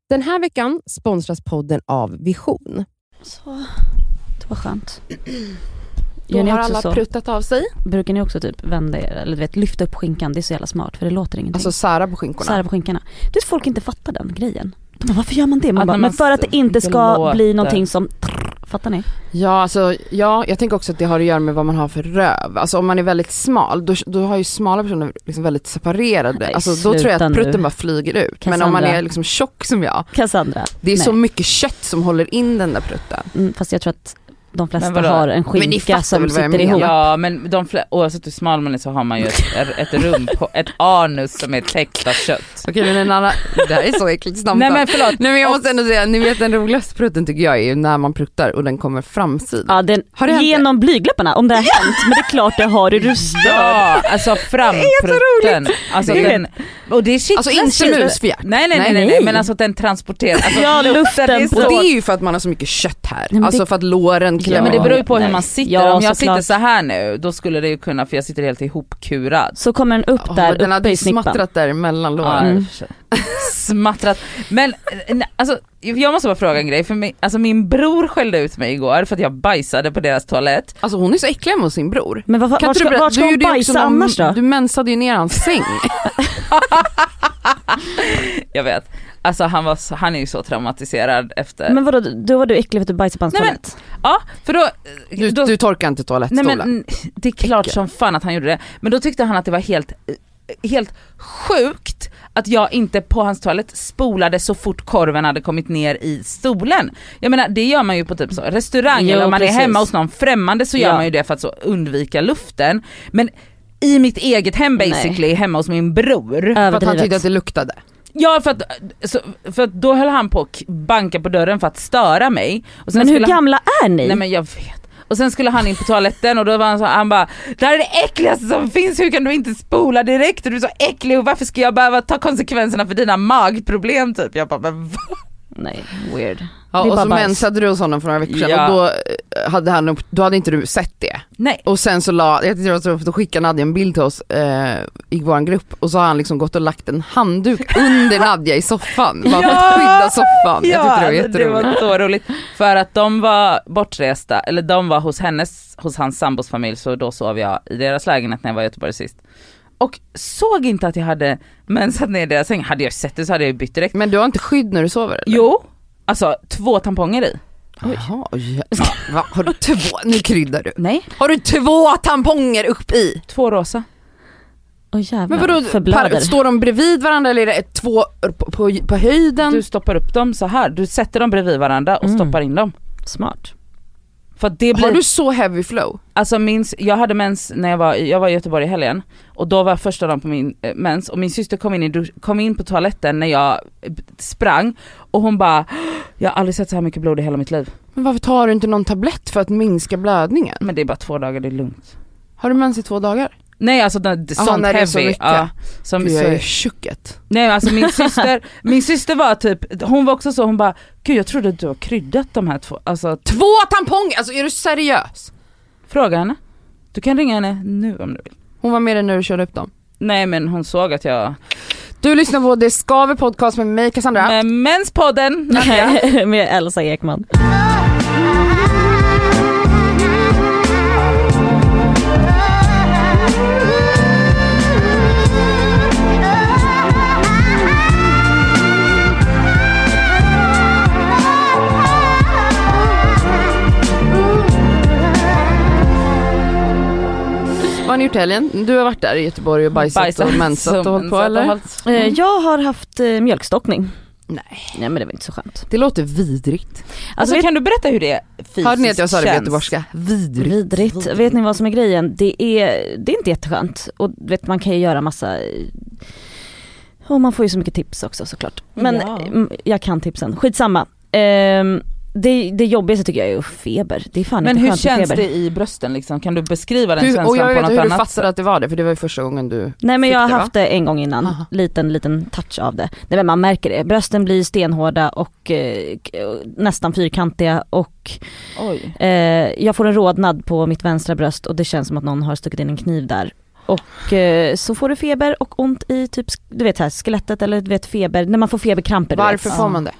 Den här veckan sponsras podden av Vision. Så, det var skönt. Då har alla pruttat av sig. Brukar ni också typ vända er, eller lyfta upp skinkan? Det är så jävla smart, för det låter ingenting. Alltså sära på skinkorna. Sära på skinkorna. Du vet, folk inte fattar den grejen. De bara, varför gör man det? Man bara, men för att det inte ska bli någonting som... Fattar ni? Ja, alltså, jag tänker också att det har att göra med vad man har för röv. Alltså om man är väldigt smal, då har ju smala personer liksom väldigt separerade. Nej, alltså då tror jag att prutten bara flyger ut. Cassandra. Men om man är liksom tjock som jag. Cassandra. Det är så mycket kött som håller in den där prutten. Fast jag tror att de flesta har en skinka som sitter ihop. Ja, men oavsett hur smal man är så har man ju ett rum på ett anus som är täckt av kött. Okej, men en annan, det här är så äckligt snabbt. Nej, men förlåt. Nej, men jag måste ändå säga, ni vet den roligaste prutten tycker jag är ju när man pruttar och den kommer framsidan. Ja, den genom blygdläpparna, om det har hänt. Men det är klart det har du stört. Ja, alltså framprutten. Alltså den, och det är shit. Alltså inte musfjärt. Nej, men alltså den transporterar. Alltså, ja, luften. Och det är ju för att man har så mycket kött här. Nej, alltså för att låren ja, men det beror ju på hur man sitter. Ja, om jag sitter så här nu, då skulle det ju kunna, för jag sitter helt ihopkurad. Så kommer den upp där, den hade uppe i snippan. smattrat där mellan låren. Smattrat. Men alltså, jag måste bara fråga en grej. För mig, alltså min bror skällde ut mig igår för att jag bajsade på deras toalett. Alltså hon är så äcklig mot sin bror. Men var ska hon bajsa annars då? Du mensade ju ner hans säng. Jag vet. Alltså han är ju så traumatiserad efter. Men vadå, då var du äcklig för att du bajsade på hans toalett? Ja, för då du torkar inte toalettstolen. Nej, men det är klart som fan att han gjorde det. Men då tyckte han att det var helt sjukt att jag inte på hans toalett spolade så fort korven hade kommit ner i stolen. Jag menar, det gör man ju på typ så restaurang, eller om man är hemma hos någon främmande så gör man ju det för att så undvika luften. Men i mitt eget hem basically, hemma hos min bror. För att han tyckte att det luktade. Ja, för att då höll han på att banka på dörren för att störa mig. Och sen men hur gamla är ni? Nej, men jag vet. Och sen skulle han in på toaletten och då var han bara, det här är det äckligaste som finns, hur kan du inte spola direkt? Du är så äcklig och varför ska jag behöva ta konsekvenserna för dina magproblem typ? Jag bara, men vad? Nej, weird. Ja, och så mensade du hos honom för några veckor sedan och då hade inte du sett det. Nej. Och sen så då skickade Nadja en bild till oss i vår grupp och så har han liksom gått och lagt en handduk under Nadja i soffan bara för att skydda soffan. Jag tyckte det var jätteroligt. Det var så roligt för att de var bortresta, eller de var hos hans sambos familj, så då sov jag i deras lägenhet när jag var i Göteborg sist. Och såg inte att jag hade mensat ner deras säng. Hade jag sett det så hade jag bytt direkt. Men du har inte skydd när du sover eller? Jo, alltså 2 tamponger i. Jaha, va? Har du 2? Nu kryddar du. Nej. Har du 2 tamponger upp i? 2 rosa. Jävlar, men vadå, står de bredvid varandra eller är det 2 på höjden? Du stoppar upp dem så här. Du sätter dem bredvid varandra och stoppar in dem. Smart. För att det blir... Har du så heavy flow? Alltså jag hade mens när jag var i Göteborg i helgen. Och då var första dagen på min mens. Och min syster kom in på toaletten när jag sprang. Och hon bara, jag har aldrig sett så här mycket blod i hela mitt liv. Men varför tar du inte någon tablett för att minska blödningen? Men det är bara 2 dagar, det är lugnt. Har du mens i 2 dagar? Nej, alltså sånt när heavy. Det är så mycket. Ja, som jag är tjucket. Nej, alltså min syster var typ, hon var också så, hon bara, gud jag trodde att du har kryddat de här 2. Alltså 2 tamponger, alltså är du seriös? Fråga henne. Du kan ringa henne nu om du vill. Hon var med dig när du körde upp dem? Nej, men hon såg att jag... Du lyssnar på Det Skaver podcast med mig, Cassandra. Med Menspodden. Med Elsa Ekman. Vad har ni gjort helgen? Du har varit där i Göteborg och bajsat och mensat och hållit på, eller? Jag har haft mjölkstockning. Nej, men det var inte så skönt. Det låter vidrigt. Alltså kan du berätta hur det fysiskt hörde ni att jag sa det på känns? göteborgska? Vidrigt. Vet ni vad som är grejen? Det är inte jätteskönt. Och vet, man kan ju göra massa... Och man får ju så mycket tips också såklart. Men jag kan tipsen. Skitsamma. Det jobbigaste tycker jag är feber. Det är fan men inte hur skönt känns feber. det i brösten liksom? Kan du beskriva den känslan och jag vet på något hur annat du fattade att det var det, för det var ju första gången du... Nej, men jag har haft det, det en gång innan. Aha. Liten touch av det. Nej, men man märker det. Brösten blir stenhårda och nästan fyrkantiga och jag får en rodnad på mitt vänstra bröst och det känns som att någon har stuckit in en kniv där. Och så får du feber och ont i typ, du vet här, skelettet eller du vet feber, när man får feberkramper. Varför får man det?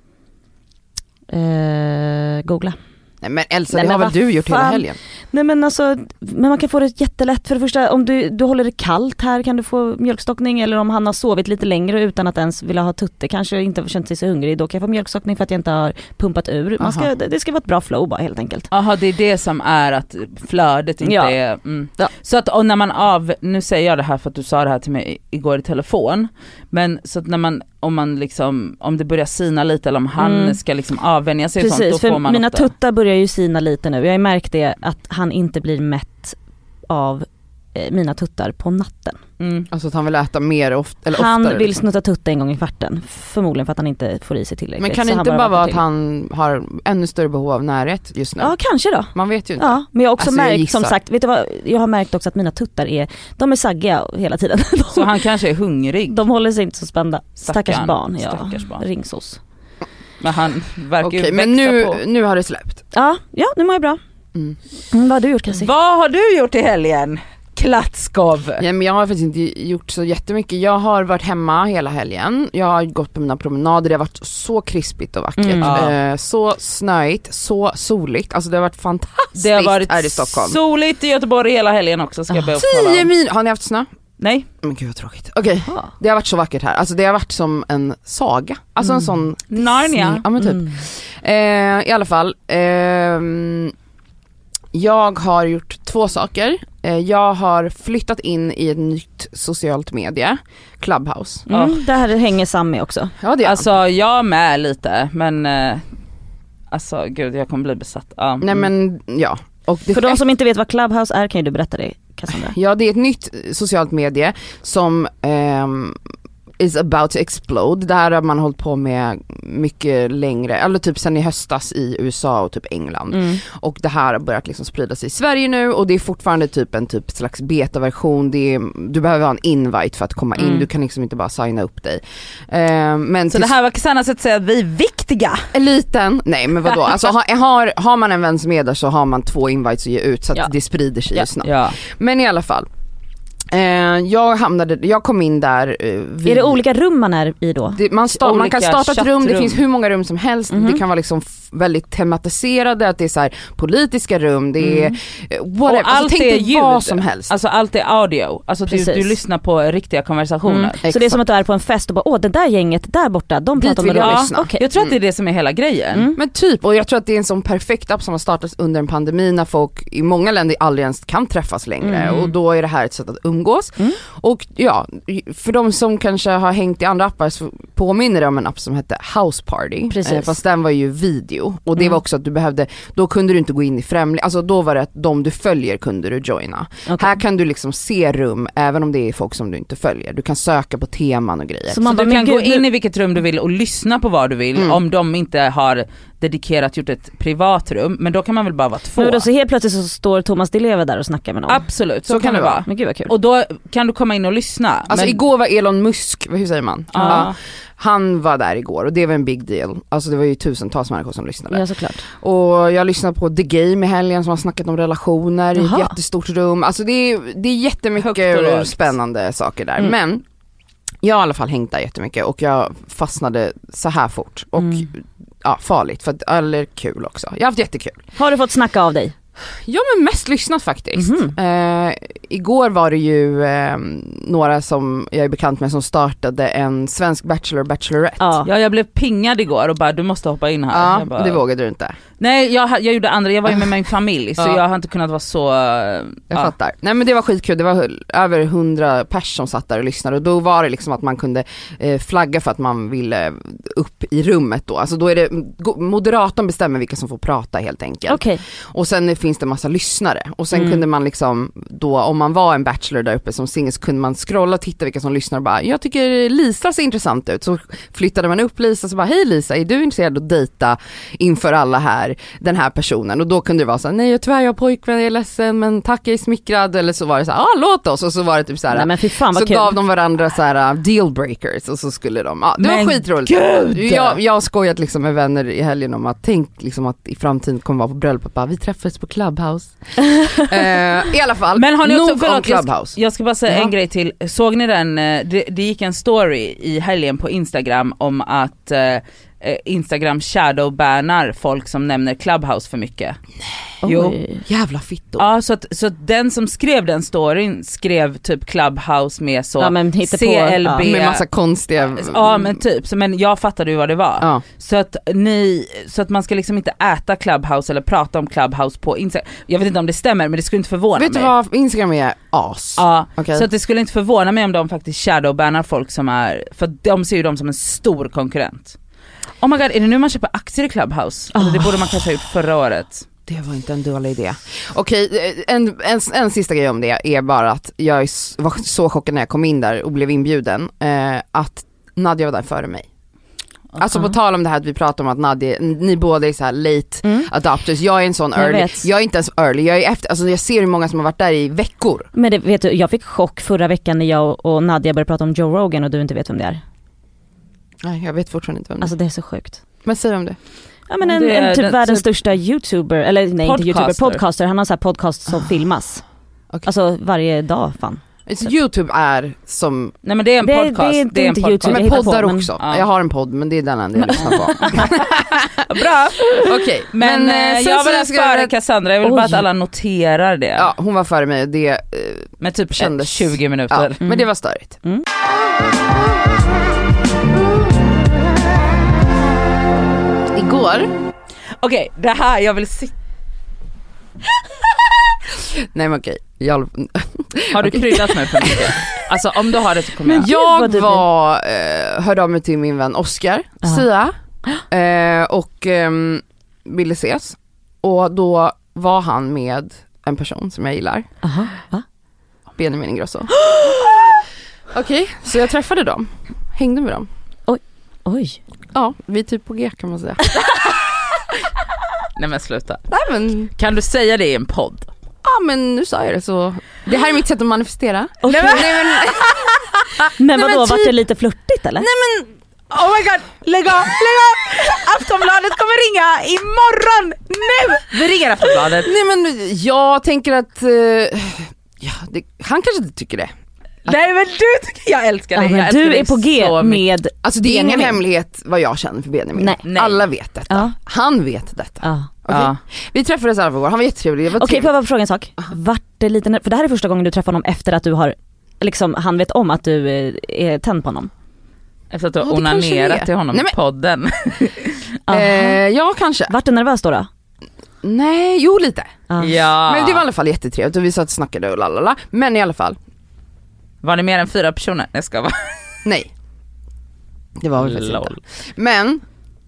Googla. Nej men Elsa, det har väl du gjort hela helgen? Nej men alltså, men man kan få det jättelätt. För det första, om du håller det kallt här kan du få mjölkstockning, eller om han har sovit lite längre utan att ens vilja ha tutte, kanske inte känt sig så hungrig, då kan jag få mjölkstockning för att jag inte har pumpat ur. Det ska vara ett bra flow bara helt enkelt. Jaha, det är det som är att flödet inte är... Ja. Så att och när man nu säger jag det här för att du sa det här till mig igår i telefon, men så att när man om det börjar sina lite eller om han ska liksom avvänja sig. Precis, sånt, då får man mina ofta. tuttar börjar ju sina lite nu. Jag har märkt det att han inte blir mätt av mina tuttar på natten. Alltså att han vill äta mer oftare. Han vill snutta tutta en gång i kvarten. Förmodligen för att han inte får i sig tillräckligt. Men kan det inte bara vara att han har ännu större behov av närhet just nu? Ja, kanske då. Man vet ju inte. Ja, men jag har också märkt, som sagt, vet du vad? Jag har märkt också att mina tuttar är saggiga hela tiden. Så han kanske är hungrig. De håller sig inte så spända. Stackars barn. Barn. Ringsos. Men han verkar ju växa men på. Nu har det släppt. Ja, nu mår jag bra. Vad har du gjort, Cassie? Vad har du gjort i helgen? Klatskov. Ja, men jag har faktiskt inte gjort så jättemycket. Jag har varit hemma hela helgen. Jag har gått på mina promenader. Det har varit så krispigt och vackert. Så snöigt, så soligt. Alltså det har varit fantastiskt. Det har varit här i Stockholm. Soligt i Göteborg hela helgen också, ska jag be att kolla. 10 mil. Har ni haft snö? Nej. Men gud vad tråkigt. Okej. Det har varit så vackert här. Alltså det har varit som en saga. Alltså en sån Narnia. Ja men typ. I alla fall. Jag har gjort 2 saker. Jag har flyttat in i ett nytt socialt media, Clubhouse. Det här hänger Sam med också. Ja, det är. Alltså jag med lite, men alltså gud, jag kommer bli besatt. Nej men ja. Och det för de som inte vet vad Clubhouse är, kan ju du berätta det, Cassandra? Ja, det är ett nytt socialt medie som is about to explode. Det här har man hållit på med mycket längre, eller typ sen i höstas i USA och typ England. Och det här har börjat liksom sprida sig i Sverige nu, och det är fortfarande typ en slags betaversion. Du behöver ha en invite för att komma in. Du kan liksom inte bara signa upp dig. Men så det här var Cassannas sätt att säga att vi är viktiga. Eliten? Nej, men vadå? Alltså har man en vän som är där, så har man 2 invites att ge ut, så att det sprider sig ju snabbt. Ja. Men i alla fall. Jag kom in där är det olika rum man är i då? Man kan starta ett rum, det finns hur många rum som helst. Det kan vara liksom väldigt tematiserade, att det är så här politiska rum, det är whatever. Och allt är ljud, vad som helst. Alltså allt är audio. Alltså du lyssnar på riktiga konversationer. Så det är som att du är på en fest och bara, det där gänget där borta, de pratar om det. Okay. Jag tror att det är det som är hela grejen. Men typ, och jag tror att det är en sån perfekt app som har startats under en pandemi, när folk i många länder aldrig ens kan träffas längre, och då är det här ett sätt att umgås. Och ja, för de som kanske har hängt i andra appar, så påminner det om en app som hette House Party. Fast den var ju video, och det var också att då kunde du inte gå in i främling, alltså då var det att de du följer kunde du joina. Här kan du liksom se rum även om det är folk som du inte följer. Du kan söka på teman och grejer. Så du kan gå in i vilket rum du vill och lyssna på vad du vill, om de inte har gjort ett privat rum, men då kan man väl bara vara 2. Men då så helt plötsligt så står Thomas Di Leva där och snackar med någon. Absolut, så kan det vara. Men gud vad kul. Och då kan du komma in och lyssna. Alltså igår var Elon Musk, hur säger man? Han var där igår, och det var en big deal. Alltså det var ju tusentals människor som lyssnade. Ja, såklart. Och jag lyssnade på The Game i helgen, som har snackat om relationer i ett jättestort rum. Alltså det är jättemycket spännande saker där. Men jag har i alla fall hängt där jättemycket, och jag fastnade så här fort. Och farligt, eller kul också. Jag har haft jättekul. Har du fått snacka av dig? Ja, men mest lyssnat faktiskt. Igår var det ju några som jag är bekant med som startade en svensk Bachelorette. Ja, jag blev pingad igår och bara, du måste hoppa in här. Ja, det vågade du inte. Nej, jag gjorde andra, jag var ju med min familj, så jag har inte kunnat vara så... Jag fattar. Nej, men det var skitkul, det var över 100 pers som satt där och lyssnade, och då var det liksom att man kunde flagga för att man ville upp i rummet då. Alltså då är det, moderatorn bestämmer vilka som får prata helt enkelt. Okay. Och sen finns det massa lyssnare, och sen kunde man liksom då, om man var en bachelor där uppe som singel, så kunde man scrolla och titta vilka som lyssnar och bara, jag tycker Lisa ser intressant ut, så flyttade man upp Lisa, så bara, hej Lisa, är du intresserad att dejta inför alla här, den här personen? Och då kunde det vara så här, nej tyvärr, jag har pojkvän, jag är ledsen, men tack, jag är smickrad, eller så var det så här, låt oss, och så var det typ så här, nej, men fy fan, vad så kul. gav de varandra så här deal breakers, och så skulle de, det var skitroligt. Jag har skojat liksom med vänner i helgen om att tänk liksom att i framtiden kommer vara på bröllopet, bara, vi träffades på Clubhouse. I alla fall. Men har ni Nog om Clubhouse. Jag ska bara säga en grej till. Såg ni den? Det gick en story i helgen på Instagram om att Instagram shadowbannar folk som nämner Clubhouse för mycket. Jo, jävla fitto. Ja, så den som skrev den storyn skrev typ Clubhouse med så CLB med massa konstiga. Ja, men typ. Men jag fattade ju vad det var. Ja. Så att man ska liksom inte äta Clubhouse eller prata om Clubhouse på Instagram. Jag vet inte om det stämmer, men det skulle inte förvåna mig. Vet du vad Instagram är? As. Ja, okay. Så att det skulle inte förvåna mig om de faktiskt shadowbannar folk som är, för de ser ju dem som en stor konkurrent. Oh my god, är det nu man köper aktier i Clubhouse? Alltså, det borde man kanske ha gjort förra året. Det var inte en dålig idé. Okej, en sista grej om det är bara att jag var så chockad när jag kom in där och blev inbjuden att Nadia var där före mig. Alltså på tal om det här att vi pratar om att Nadia, ni båda är så här late adopters. Jag är en sån early. Jag är inte ens early. Jag är efter, alltså jag ser hur många som har varit där i veckor. Men det, vet du, jag fick chock förra veckan när jag och Nadia började prata om Joe Rogan och du inte vet vem det är. Nej, jag vet fortfarande inte vem det är. Alltså det är så sjukt. Men säg om det. Ja, men en typ världens största YouTuber, eller nej inte YouTuber, podcaster. Han har så här podcast som filmas. Okay. Alltså varje dag, fan. Så YouTube är som... Nej, men det är en podcast. Det är inte YouTube. Men poddar också. Ja. Jag har en podd, men det är den enda jag lyssnar på. Bra. Okej. Men jag var före Cassandra. Jag vill bara att alla noterar det. Ja, hon var före mig. Det med typ kändes 20 minuter. Ja, men det var störigt. Igår. Okej, det här jag vill se. Nej men okej. Har du kryddat mig för mycket? Alltså om du har det så kommer jag hörde av mig till min vän Oscar Sia och ville ses. Och då var han med en person som jag gillar. Benjamin Ingrosso. Okej, så jag träffade dem. Hängde med dem. Oj. Ja, vi är typ på G kan man säga. Nej men sluta. Nej, men... Kan du säga det i en podd? Ja men nu sa jag det så. Det här är mitt sätt att manifestera. Okay. Men vadå, var det lite flörtigt eller? Nej men, oh my god, lägg av. Aftonbladet kommer ringa imorgon, nu! Vi ringer Aftonbladet. Nej men jag tänker att han kanske inte tycker det. Nej men du tycker jag älskar dig. Ja, du är på G med. Alltså det är ingen hemlighet vad jag känner för Benjamin. Nej. Alla vet detta. Ja. Han vet detta. Okay. Vi träffades i alla fall. Han var jättetrevlig. Okej, får jag bara fråga en sak? Vart det lite, för det här är första gången du träffar honom efter att du har liksom, han vet om att du är tänd på honom. Efter att du har onanerat till honom i podden. Ja, kanske. Vart du nervös då? Nej, jo lite. Ja. Men det var i alla fall jättetrevligt och vi satt och snackade och lalala. Men i alla fall. Var det mer än 4 personer? Jag ska vara. Nej. Det var väl faktiskt inte. Men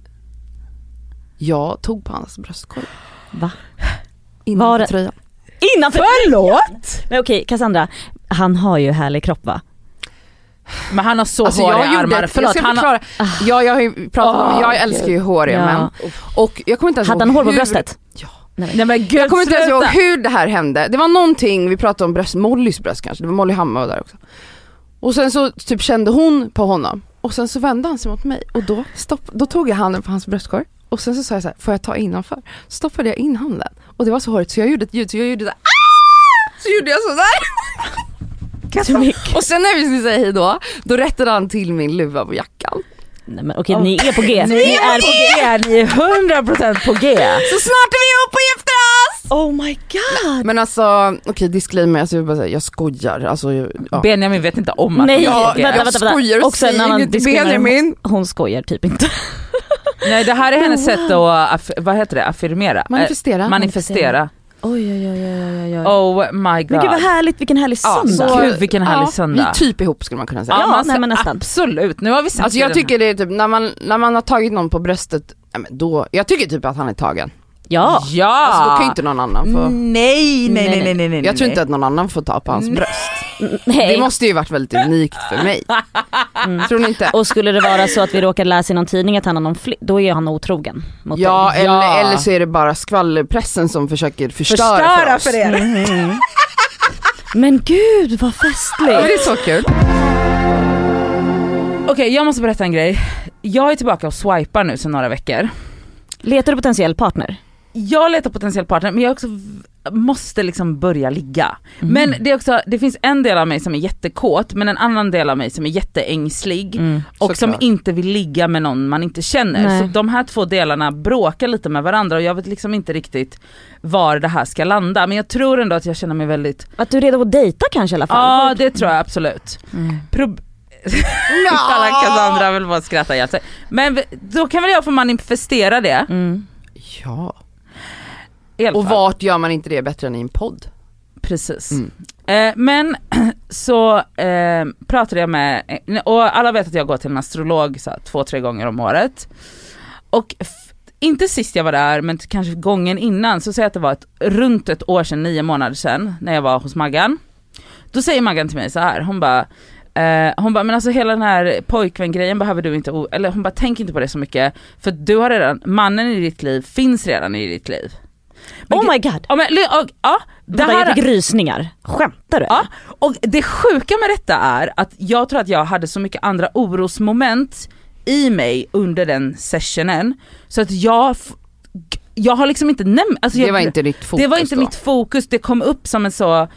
jag tog på hans bröstkorg. Va? Innanför tröjan. Innanför? Förlåt! Men okej, Cassandra, han har ju härlig kropp va? Men han har så håriga armar. Förlåt, jag har ju pratat om, jag älskar ju håriga män. Och jag kommer inte ens hade han hår på bröstet? Ja. Nej, men gud, jag kommer inte ens ihåg hur det här hände. Det var någonting, vi pratade om bröst, Mollys bröst kanske. Det var Molly Hammar där också. Och sen så typ kände hon på honom. Och sen så vände han sig mot mig. Och då tog jag handen på hans bröstkorg. Och sen så sa jag så här, får jag ta innanför? Så stoppade jag in handen. Och det var så hårt så jag gjorde ett ljud. Så jag gjorde så här, så gjorde jag så där. Och sen när vi skulle säga hej då rättade han till min luva på jackan. Nej men okej, ni är på G. Ni är på G, ni är 100% på G. Så snart är vi ihop och gifter oss! Oh my god. Men alltså, okej, disclaimer, alltså, jag bara säga, jag skojar. Alltså, ja. Benjamin vet inte om att nej, jag skojar och säger en annan Benjamin. Hon skojar typ inte. Nej, det här är hennes sätt att, vad heter det, affirmera. Manifestera. Oj. Oh my god. Men gud vad härligt, vilken härlig söndag. Gud vilken härlig söndag. Vi är typ ihop skulle man kunna säga. Ja, nej, men nästan. Absolut, nu har vi sagt alltså, jag tycker det är typ, när man har tagit någon på bröstet, då, jag tycker typ att han är tagen. Ja. Alltså då kan ju inte någon annan få. Nej. Jag tror inte att någon annan får ta på hans bröst. Nej. Det måste ju varit väldigt unikt för mig. Tror ni inte? Och skulle det vara så att vi råkar läsa i någon tidning att han har någon då är han otrogen mot dig. Eller så är det bara skvallerpressen som försöker förstöra för er. Men gud vad festligt. Ja, det är så kul. Okej, jag måste berätta en grej. Jag är tillbaka och swipar nu sedan några veckor. Letar du potentiell partner? Jag letar potentiell partner, men jag är också måste liksom börja ligga. Men det är också, det finns en del av mig som är jättekåt, men en annan del av mig som är jätteängslig och som inte vill ligga med någon man inte känner. Nej. Så de här två delarna bråkar lite med varandra och jag vet liksom inte riktigt var det här ska landa, men jag tror ändå att jag känner mig väldigt... Att du är redo att dejta kanske i alla fall? Ja, det tror jag absolut. Alla Cassandra vill bara skratta ihjäl sig. Men då kan väl jag få manifestera det. Ja. Och vart gör man inte det bättre än i en podd? Precis. Men så pratade jag med, och alla vet att jag går till en astrolog så här, 2-3 gånger om året. Och inte sist jag var där, men kanske gången innan, så säger jag att det var runt ett år sedan, 9 månader sedan, när jag var hos Maggan. Då säger Maggan till mig så här, hon bara, men alltså hela den här pojkvän-grejen behöver du inte, eller hon bara, tänk inte på det så mycket, för du har redan, mannen i ditt liv finns redan i ditt liv. Men, oh my god. Det här, jag fick rysningar. Skämtar du? Ja, och det sjuka med detta är att jag tror att jag hade så mycket andra orosmoment i mig under den sessionen, så att jag har liksom inte alltså det var inte ditt fokus. Det var inte då. mitt fokus, det kom upp som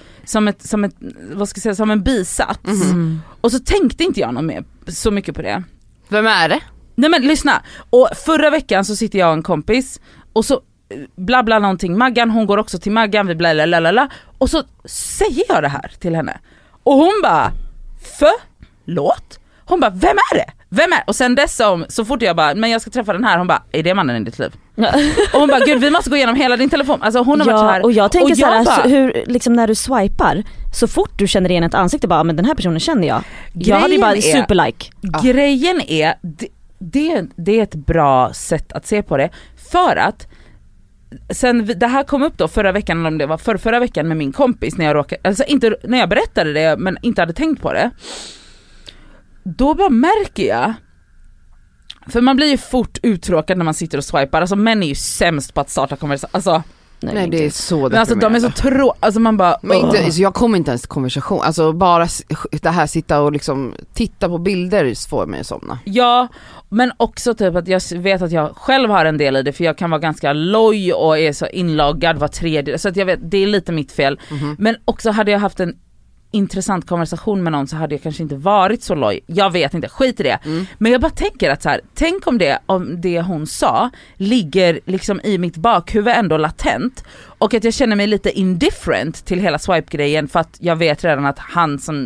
en bisats. Och så tänkte inte jag något mer så mycket på det. Vem är det? Nej men lyssna. Och förra veckan så sitter jag och en kompis och så bla bla någonting. Maggan, hon går också till Maggan, vi bla bla bla. Och så säger jag det här till henne. Och hon bara, förlåt? Hon bara, vem är det? Och sen dess så fort jag bara, men jag ska träffa den här, hon bara, är det mannen i ditt liv? Och hon bara, gud vi måste gå igenom hela din telefon. Alltså hon har varit så här. Och jag tänker så här, bara, hur, liksom när du swipar, så fort du känner igen ett ansikte, bara, men den här personen känner jag. Jag hade ju bara superlike. Grejen är, det är ett bra sätt att se på det, för att sen det här kom upp då förra veckan, eller om det var förra veckan med min kompis, när jag råkade, alltså inte när jag berättade det men inte hade tänkt på det, då bara märker jag, för man blir ju fort uttråkad när man sitter och swipar, alltså män är ju sämst på att starta konversation, alltså nej det är så men alltså de är så alltså man bara men inte, så jag kommer inte ens till konversation, alltså bara det här sitta och liksom titta på bilder får mig att somna. Ja, men också typ att jag vet att jag själv har en del i det, för jag kan vara ganska loj och är så inloggad var tredje, så att jag vet, det är lite mitt fel. Men också hade jag haft en intressant konversation med någon så hade jag kanske inte varit så loj. Jag vet inte, skit i det. Men jag bara tänker att så här, tänk om det hon sa ligger liksom i mitt bakhuvud ändå latent, och att jag känner mig lite indifferent till hela swipe-grejen, för att jag vet redan att han som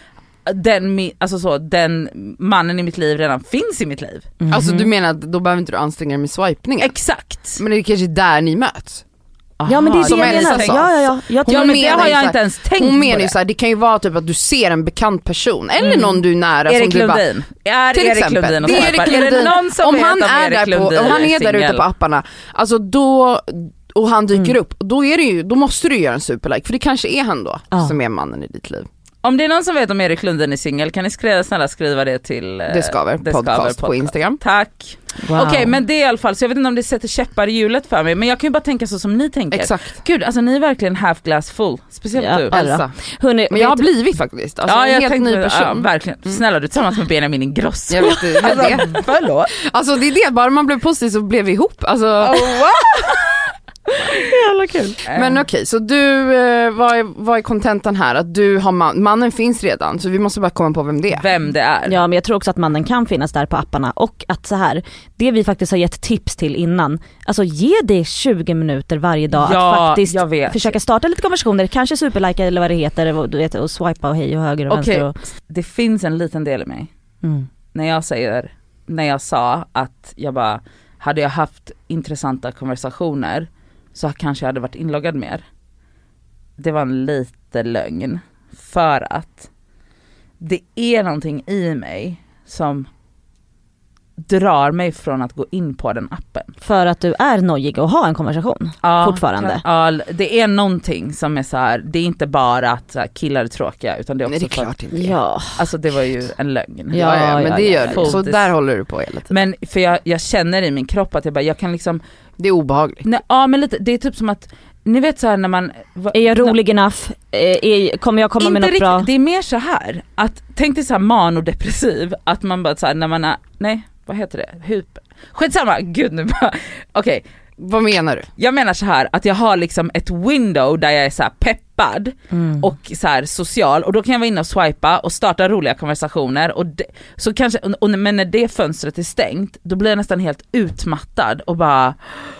den mannen i mitt liv redan finns i mitt liv. Alltså du menar att då behöver inte du anstränga dig med swipningen? Exakt. Men det är kanske där ni möts. Ja men det är det jag menar. Ja men det har jag inte ens tänkt på. Hon menar ju såhär, det kan ju vara typ att du ser en bekant person eller någon du är nära. Erik Lundin. Till exempel. Det är Erik Lundin. Om han är där på, om han är där ute på apparna, alltså då, och han dyker upp, då är det ju, då måste du göra en superlike, för det kanske är han då som är mannen i ditt liv. Om det är någon som vet om Erik Lundin är singel, kan ni snälla skriva det till Det skaver podcast på Instagram. Tack. Wow. Okej, men det är i alla fall, så jag vet inte om det sätter käppar i hjulet för mig, men jag kan ju bara tänka så som ni tänker. Exakt. Gud, alltså ni är verkligen half glass full. Speciellt du, Elsa. Hörrni, men jag har blivit faktiskt. Alltså, ja, jag en helt ny person. Ja, verkligen. Snälla, du tillsammans med Benjamin Ingrosso. Jag vet det. Förlåt. Alltså det är det, bara man blev positiv så blev vi ihop. Alltså. Oh, wow. Jävla kul. Men okej, så du, vad är kontentan här? Att du har mannen finns redan, så vi måste bara komma på vem det är. Ja, men jag tror också att mannen kan finnas där på apparna, och att så här, det vi faktiskt har gett tips till innan, alltså ge det 20 minuter varje dag att faktiskt försöka starta lite konversationer, kanske superlika eller vad det heter, du vet, och swipa och hej och höger och vänster. Och... Det finns en liten del i mig när jag sa att jag bara, hade jag haft intressanta konversationer så kanske jag hade varit inloggad mer. Det var en lite lögn, för att det är någonting i mig som drar mig från att gå in på den appen. För att du är nojig och har en konversation fortfarande. Ja, det är någonting som är så här, det är inte bara att killar är tråkiga, utan det är också. Nej, det är klart inte. Ja. Alltså det var ju en lögn. Ja, men det gör det. Så där håller du på hela tiden. Men för jag känner i min kropp att jag kan liksom, det är obehagligt. Nej, ja, men lite, det är typ som att ni vet så här när man är jag rolig enough? Kommer jag komma med något riktigt bra? Det är mer så här att tänk dig så här manodepressiv, att man bara så här, när man är, nej, vad heter det? Skitsamma, gud nu bara. Okej. Vad menar du? Jag menar så här att jag har liksom ett window där jag är så här peppad och så här social, och då kan jag vara inne och swipa och starta roliga konversationer och så kanske, men när det fönstret är stängt då blir jag nästan helt utmattad och bara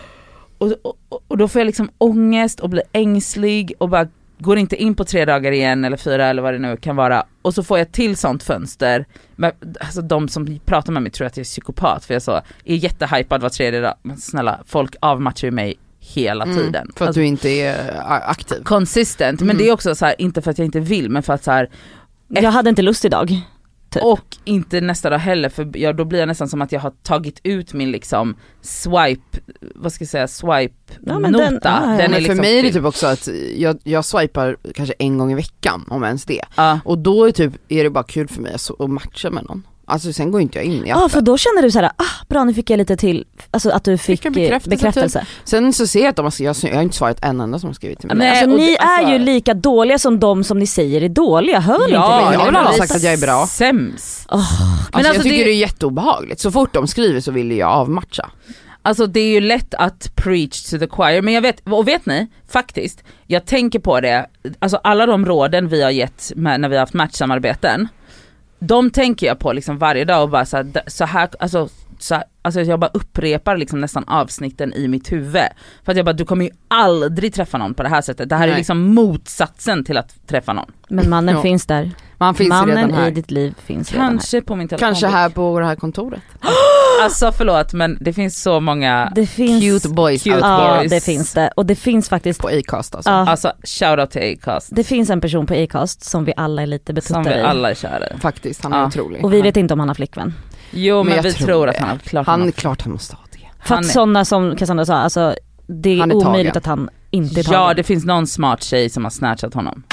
och då får jag liksom ångest och blir ängslig och bara går inte in på 3 dagar igen eller 4 eller vad det nu kan vara, och så får jag till sånt fönster. Men, alltså de som pratar med mig tror att jag är psykopat för jag är jättehypad var 3:e dag. Men snälla, folk avmatchar ju mig hela tiden. För att du inte är aktiv. Consistent, men det är också så här, inte för att jag inte vill, men för att så här, jag hade inte lust idag. Typ. Och inte nästa dag heller, för då blir jag nästan som att jag har tagit ut min liksom swipe, vad ska jag säga, swipe-nota. Den är liksom för mig är det typ också att jag swipar kanske 1 gång i veckan, om ens det. Och då är det bara kul för mig att matcha med någon. Alltså sen går inte jag in i appen. För då känner du så här, bra, nu fick jag lite till, alltså att du fick bekräftelse. Typ. Sen så ser jag att jag har inte svarat en enda som har skrivit till mig. Nej, alltså, ni är ju lika dåliga som de som ni säger är dåliga. Hör ni inte det? Jag har aldrig sagt att jag är bra. Sämst. Men jag tycker det är jätteobehagligt. Så fort de skriver så vill jag avmatcha. Alltså det är ju lätt att preach to the choir, men vet ni, faktiskt, jag tänker på det, alltså alla de råden vi har gett när vi har haft matchsamarbeten, de tänker jag på liksom varje dag och bara så här alltså jag bara upprepar liksom nästan avsnitten i mitt huvud. För att jag bara, du kommer ju aldrig träffa någon på det här sättet. Det här är liksom motsatsen till att träffa någon. Men mannen finns där. Mannen i ditt liv finns kanske redan här. På min telefon. Kanske här på det här kontoret. Alltså förlåt, men det finns så många cute boys. Ja, det finns det. Och det finns faktiskt på Acast alltså. Alltså shoutout till Acast. Det finns en person på Acast som vi alla är lite betuttade i. Som vi alla är kära. Faktiskt, han är otrolig. Och vi vet inte om han har flickvän. Jo, men vi tror att han har klart. Han måste ha det. För att sådana som Cassandra sa, alltså det är omöjligt att han inte är tagen. Ja, det finns någon smart tjej som har snatchat honom.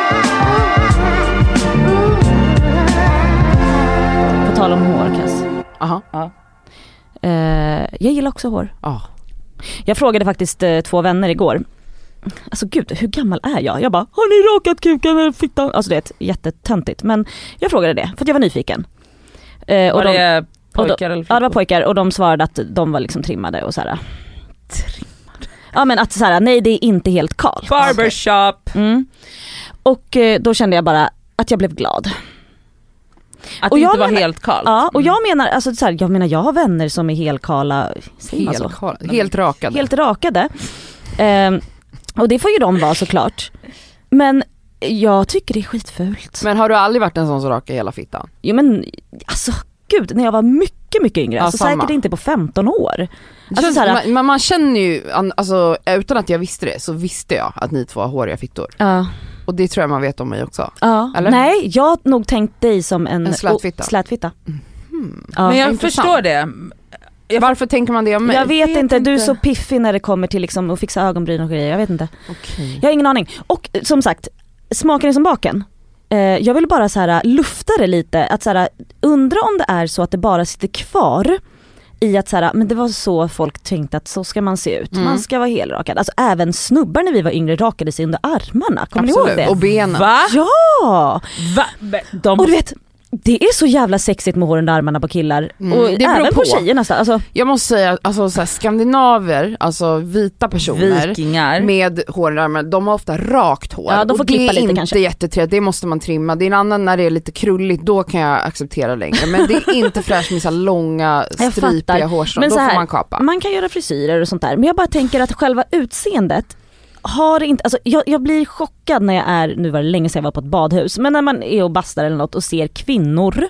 På tal om hår, Cass. Aha. Jag gillar också hår. Jag frågade faktiskt 2 vänner igår. Alltså gud, hur gammal är jag? Jag bara, har ni rakat kuken eller fittan? Alltså det är jättetöntigt. Men jag frågade det, för att jag var nyfiken. Var det pojkar eller flickor? Ja, det var pojkar, och de svarade att de var liksom trimmade och såhär. Ja, men att såhär, nej, det är inte helt kalt. Barbershop. Och då kände jag bara att jag blev glad. Att det inte var helt kallt. Ja, och jag menar, alltså så här, jag har vänner som är helkala. Helt rakade. Helt rakade. Och det får ju de vara såklart. Men jag tycker det är skitfult. Men har du aldrig varit en sån som rakar hela fittan? Jo, men alltså gud, när jag var mycket yngre, alltså säkert inte på 15 år. Alltså, så här, man känner ju, alltså utan att jag visste det så visste jag att ni 2 har håriga fittor. Och det tror jag man vet om mig också. Eller? Nej, jag har nog tänkt dig som en slätfitta. Men jag förstår det. Varför tänker man det om mig? Jag vet inte, du är så piffig när det kommer till liksom att fixa ögonbryn och grejer, jag vet inte. Jag har ingen aning. Och som sagt, smaken är som baken. Jag vill bara så här lufta det lite, att så här, undra om det är så att det bara sitter kvar i att så här, men det var så folk tänkte att så ska man se ut. Man ska vara helrakad. Alltså även snubbar när vi var yngre rakade sig under armarna. Kommer ni ihåg det? Och benen. Va? Ja! Och du vet, det är så jävla sexigt med hår under armarna på killar. Och även på tjejerna. Alltså. Jag måste säga, alltså, så här, skandinaver, alltså vita personer, vikingar med hår under armarna, de har ofta rakt hår. Ja, de får klippa lite kanske. Det är inte jättetrevligt, det måste man trimma. Det är en annan när det är lite krulligt, då kan jag acceptera längre. Men det är inte fräscht med så långa, stripiga hårstrån, då får man kapa. Man kan göra frisyrer och sånt där. Men jag bara tänker att själva utseendet har inte, alltså jag blir chockad när jag är, nu var det länge sedan jag var på ett badhus, men när man är och bastar eller något och ser kvinnor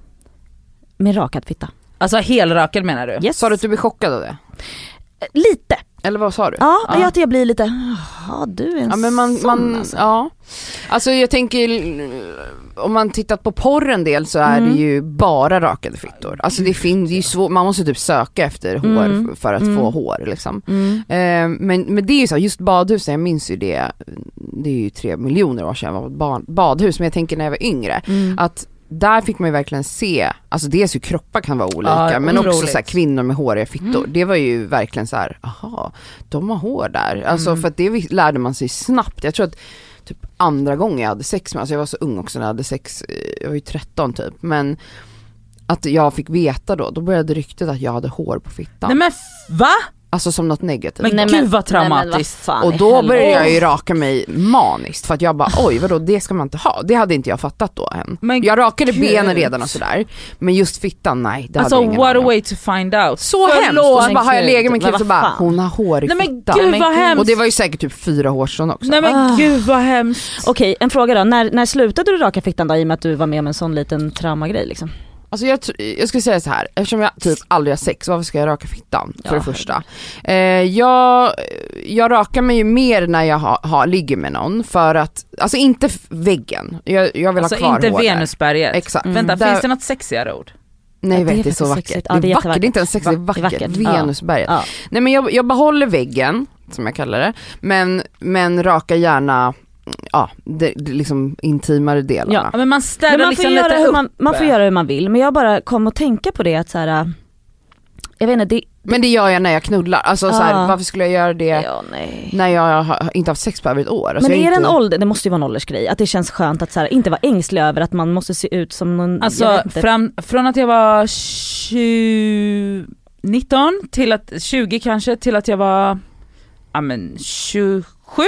med rakad fitta. Alltså helrakad menar du? Yes. Sa du att du blir chockad av det? Lite. Eller vad sa du? Ja, jag blir lite, du är en sån alltså. Ja. Alltså jag tänker, om man tittat på porren del så är det ju bara rakade fittor. Alltså det finns ju svårt, man måste typ söka efter hår för att få hår liksom. Men det är ju så, just badhusen, jag minns ju det är ju 3 miljoner år sedan jag var på badhus, men jag tänker när jag var yngre att där fick man ju verkligen se, alltså dels hur kroppar kan vara olika, men också så här, kvinnor med håriga fittor. Det var ju verkligen så här, aha, de har hår där. Alltså för att det lärde man sig snabbt. Jag tror att typ andra gången jag hade sex med, alltså jag var så ung också när jag hade sex, jag var ju 13 typ, men att jag fick veta då började ryktet att jag hade hår på fittan. Nej men va? Alltså som något negativt. Men gud vad traumatiskt. Och då började jag ju raka mig maniskt för att jag bara oj vadå, det ska man inte ha. Det hade inte jag fattat då än. Men jag rakade benen redan och sådär. Men just fittan, nej. Det alltså hade ingen what a way to find out. Så hemskt. Och så bara har jag legat med en kille så bara hon har hår i fittan. Nej men gud vad hemskt. Och det var ju säkert typ 4 hårstrån också. Nej men gud vad hemskt. Okej, en fråga då. När slutade du raka fittan då i och med att du var med om en sån liten traumagrej liksom? Alltså jag skulle säga så här, eftersom jag typ aldrig har sex, varför ska jag raka fittan för det första? Jag rakar mig ju mer när jag ligger med någon för att, alltså inte väggen, jag vill alltså ha kvar inte håret. Venusberget. Exakt. Vänta, finns det något sexigare ord? Nej, det vet, det är så vackert. Ja, det är vackert, det är inte ens sexigt, det är vackert. Venusberget. Ja. Nej men jag behåller väggen, som jag kallar det, men rakar gärna det liksom intimare delarna. Ja, men man ställer man liksom lite upp. Man får göra hur man vill, men jag bara kom att tänka på det att så här, jag vet inte, men det gör jag när jag knullar. Alltså så här, varför skulle jag göra det när jag har inte haft sex på över ett år? Alltså, men är det en ålder, det måste ju vara en åldersgrej, att det känns skönt att så här, inte vara ängslig över att man måste se ut som någon. Alltså från att jag var 19 till att 20 kanske, till att jag var 27.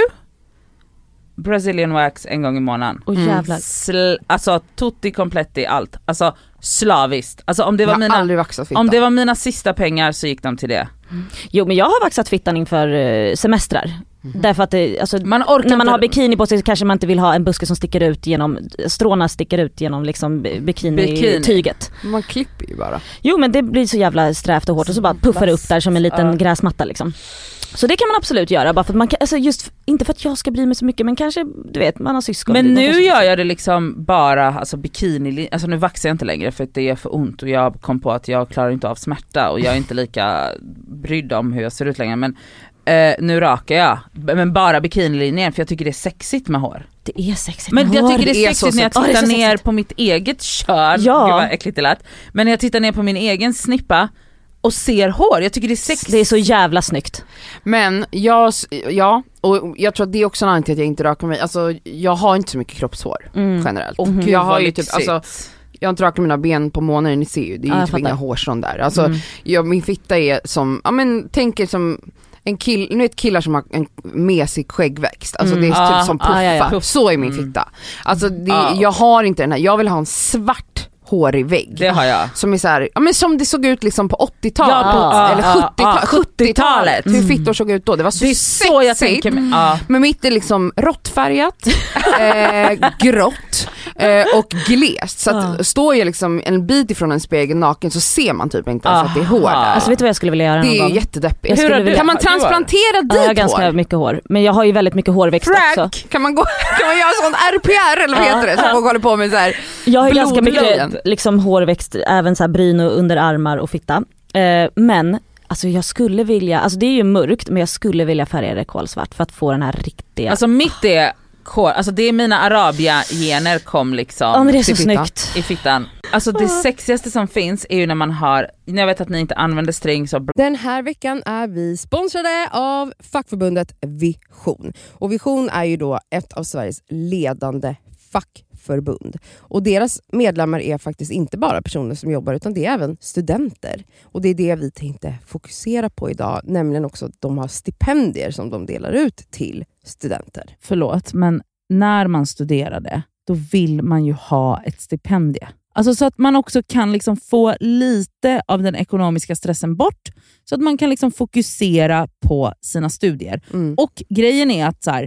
Brazilian wax en gång i månaden. Jävlar. Alltså tutti kompletti allt. Alltså slaviskt. Alltså om det var om det var mina sista pengar så gick de till det. Jo men jag har vaxat fittan inför semestrar. Därför att det, alltså, när man har bikini på sig så kanske man inte vill ha en buske som sticker ut genom, stråna sticker ut genom liksom bikini-tyget. Man klipper ju bara. Jo men det blir så jävla strävt och hårt och så bara puffar upp där som en liten gräsmatta liksom. Så det kan man absolut göra, bara för att man kan, alltså just inte för att jag ska bry mig så mycket, men kanske, du vet, man har syskon. Men nu gör jag det liksom bara, alltså bikini, alltså nu vaxar jag inte längre för att det är för ont och jag kom på att jag klarar inte av smärta och jag är inte lika brydd om hur jag ser ut längre, men nu rakar jag, men bara bikinilinjen för jag tycker det är sexigt med hår. Det är sexigt med hår. Men jag tycker det är sexigt när jag tittar ner på mitt eget kön. Ja. Gud vad äckligt det lät. Men när jag tittar ner på min egen snippa och ser hår, jag tycker det är sexigt. Det är så jävla snyggt. Men och jag tror att det är också en anledning till att jag inte rakar mig. Alltså jag har inte så mycket kroppshår generellt. Och jag har ju typ, alltså, jag har inte rakat mina ben på månader, ni ser ju, det är ju typ inga hårstrån där. Alltså min fitta är som, tänker som en nu vet killar som har en mesig skäggväxt. Alltså det är typ som puffa. Så är min fitta. Alltså jag har inte den här, jag vill ha en svart hårig vägg. Det har jag. Som är så här, som det såg ut liksom på 80-talet eller 70-talet. Hur fittor såg ut då. Det var så så jag tänker mig. Men mitt är liksom råttfärgat, grått och glest. Så att står jag liksom en bit ifrån en spegel naken så ser man typ inte ens att det är hår där. Alltså vet du vad jag skulle vilja göra? Det är jättedeppigt. Kan man transplantera dit hår? Jag har ganska mycket hår. Men jag har ju väldigt mycket hårväxt också. Kan man göra sån RPR eller vad heter det? Så man håller på med så här. Jag har ganska mycket liksom hårväxt, även så här bryn och underarmar och fitta. Men alltså jag skulle vilja, alltså det är ju mörkt, men jag skulle vilja färga det kolsvart för att få den här riktiga. Alltså mitt är alltså det är mina arabia-gener kom liksom. Ja men det är så snyggt. I fittan. Alltså det sexigaste som finns är ju när jag vet att ni inte använder string så. Den här veckan är vi sponsrade av fackförbundet Vision. Och Vision är ju då ett av Sveriges ledande fackförbund. Och deras medlemmar är faktiskt inte bara personer som jobbar, utan det är även studenter. Och det är det vi tänkte fokusera på idag, nämligen också att de har stipendier som de delar ut till studenter. Förlåt, men när man studerade, då vill man ju ha ett stipendie. Alltså så att man också kan liksom få lite av den ekonomiska stressen bort, så att man kan liksom fokusera på sina studier. Och grejen är att så här,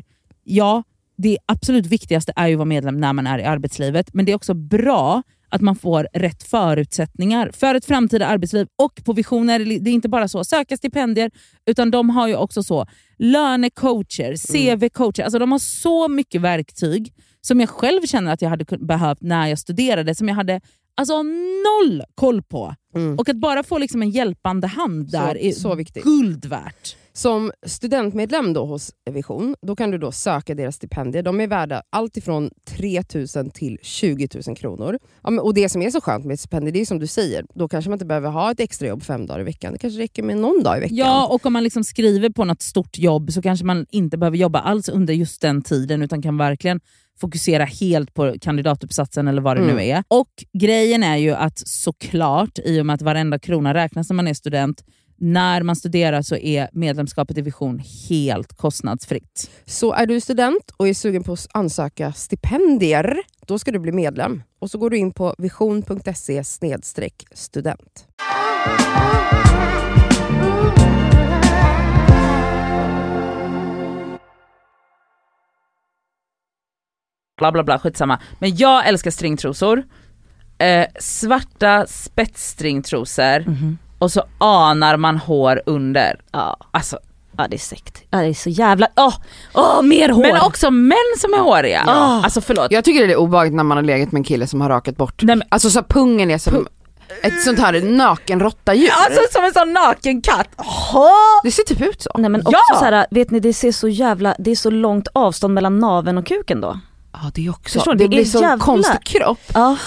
det absolut viktigaste är ju att vara medlem när man är i arbetslivet, men det är också bra att man får rätt förutsättningar för ett framtida arbetsliv. Och på Vision är det är inte bara så söka stipendier, utan de har ju också så lönecoacher, CV-coacher. Alltså de har så mycket verktyg som jag själv känner att jag hade behövt när jag studerade, som jag hade alltså noll koll på. Och att bara få liksom en hjälpande hand där är så viktigt. Guld värt. Som studentmedlem då hos Vision, då kan du då söka deras stipendier. De är värda allt ifrån 3 000 till 20 000 kronor. Ja, och det som är så skönt med ett stipendier, det är som du säger, då kanske man inte behöver ha ett extra jobb 5 dagar i veckan. Det kanske räcker med någon dag i veckan. Ja, och om man liksom skriver på något stort jobb så kanske man inte behöver jobba alls under just den tiden, utan kan verkligen fokusera helt på kandidatuppsatsen eller vad det nu är. Och grejen är ju att såklart, i och med att varenda krona räknas när man är student, när man studerar så är medlemskapet i Vision helt kostnadsfritt. Så är du student och är sugen på att ansöka stipendier, då ska du bli medlem. Och så går du in på vision.se/student. Bla bla bla, skitsamma. Men jag älskar stringtrosor. Svarta spetsstringtrosor. Och så anar man hår under. Ja. Alltså. Ja, det är sekt. Ja, det är så jävla... mer hår! Men också män som är håriga. Alltså förlåt. Jag tycker det är obehagligt när man har legat med en kille som har rakat bort. Nej, men, alltså så pungen är som ett sånt här naken råttadjur. alltså som en sån naken katt. Det ser typ ut så. Nej, men också så här, vet ni, det är så långt avstånd mellan naveln och kuken då. Ja, det är också. Förstår, det blir är så jävla... konstig kropp. Ja.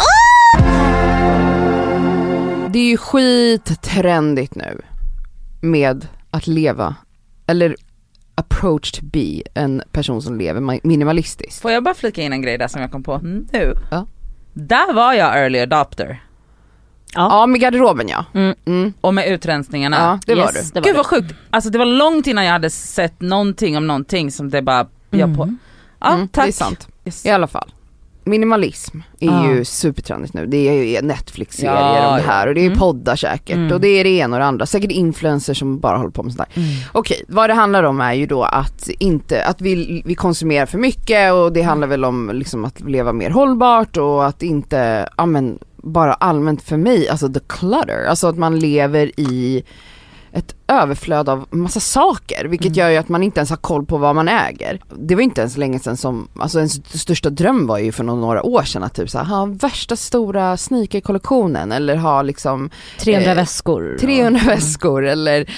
Det är ju skittrendigt nu med att leva, eller approach to be en person som lever minimalistiskt. Får jag bara flika in en grej där som jag kom på nu? Ja. Där var jag early adopter. Ja, med garderoben ja. Och med utrensningarna. Ja, det var du. Det var Gud det. vad sjukt. Alltså det var långt innan jag hade sett någonting om någonting som det bara jag på. Ja, tack. Det är sant. Yes. I alla fall. Minimalism är ju supertrendigt nu. Det är ju Netflix-serier om det här och det är poddar säkert och det är det ena och det andra. Säkert influencers som bara håller på med sådär. Okej, vad det handlar om är ju då att vi konsumerar för mycket och det handlar väl om liksom att leva mer hållbart och att inte, bara allmänt för mig, alltså the clutter, alltså att man lever i ett överflöd av massa saker, vilket gör ju att man inte ens har koll på vad man äger. Det var inte ens länge sedan som, alltså ens största dröm var ju för några år sedan att typ så här, ha värsta stora sneaker-kollektionen eller ha liksom 300 väskor. 300 väskor eller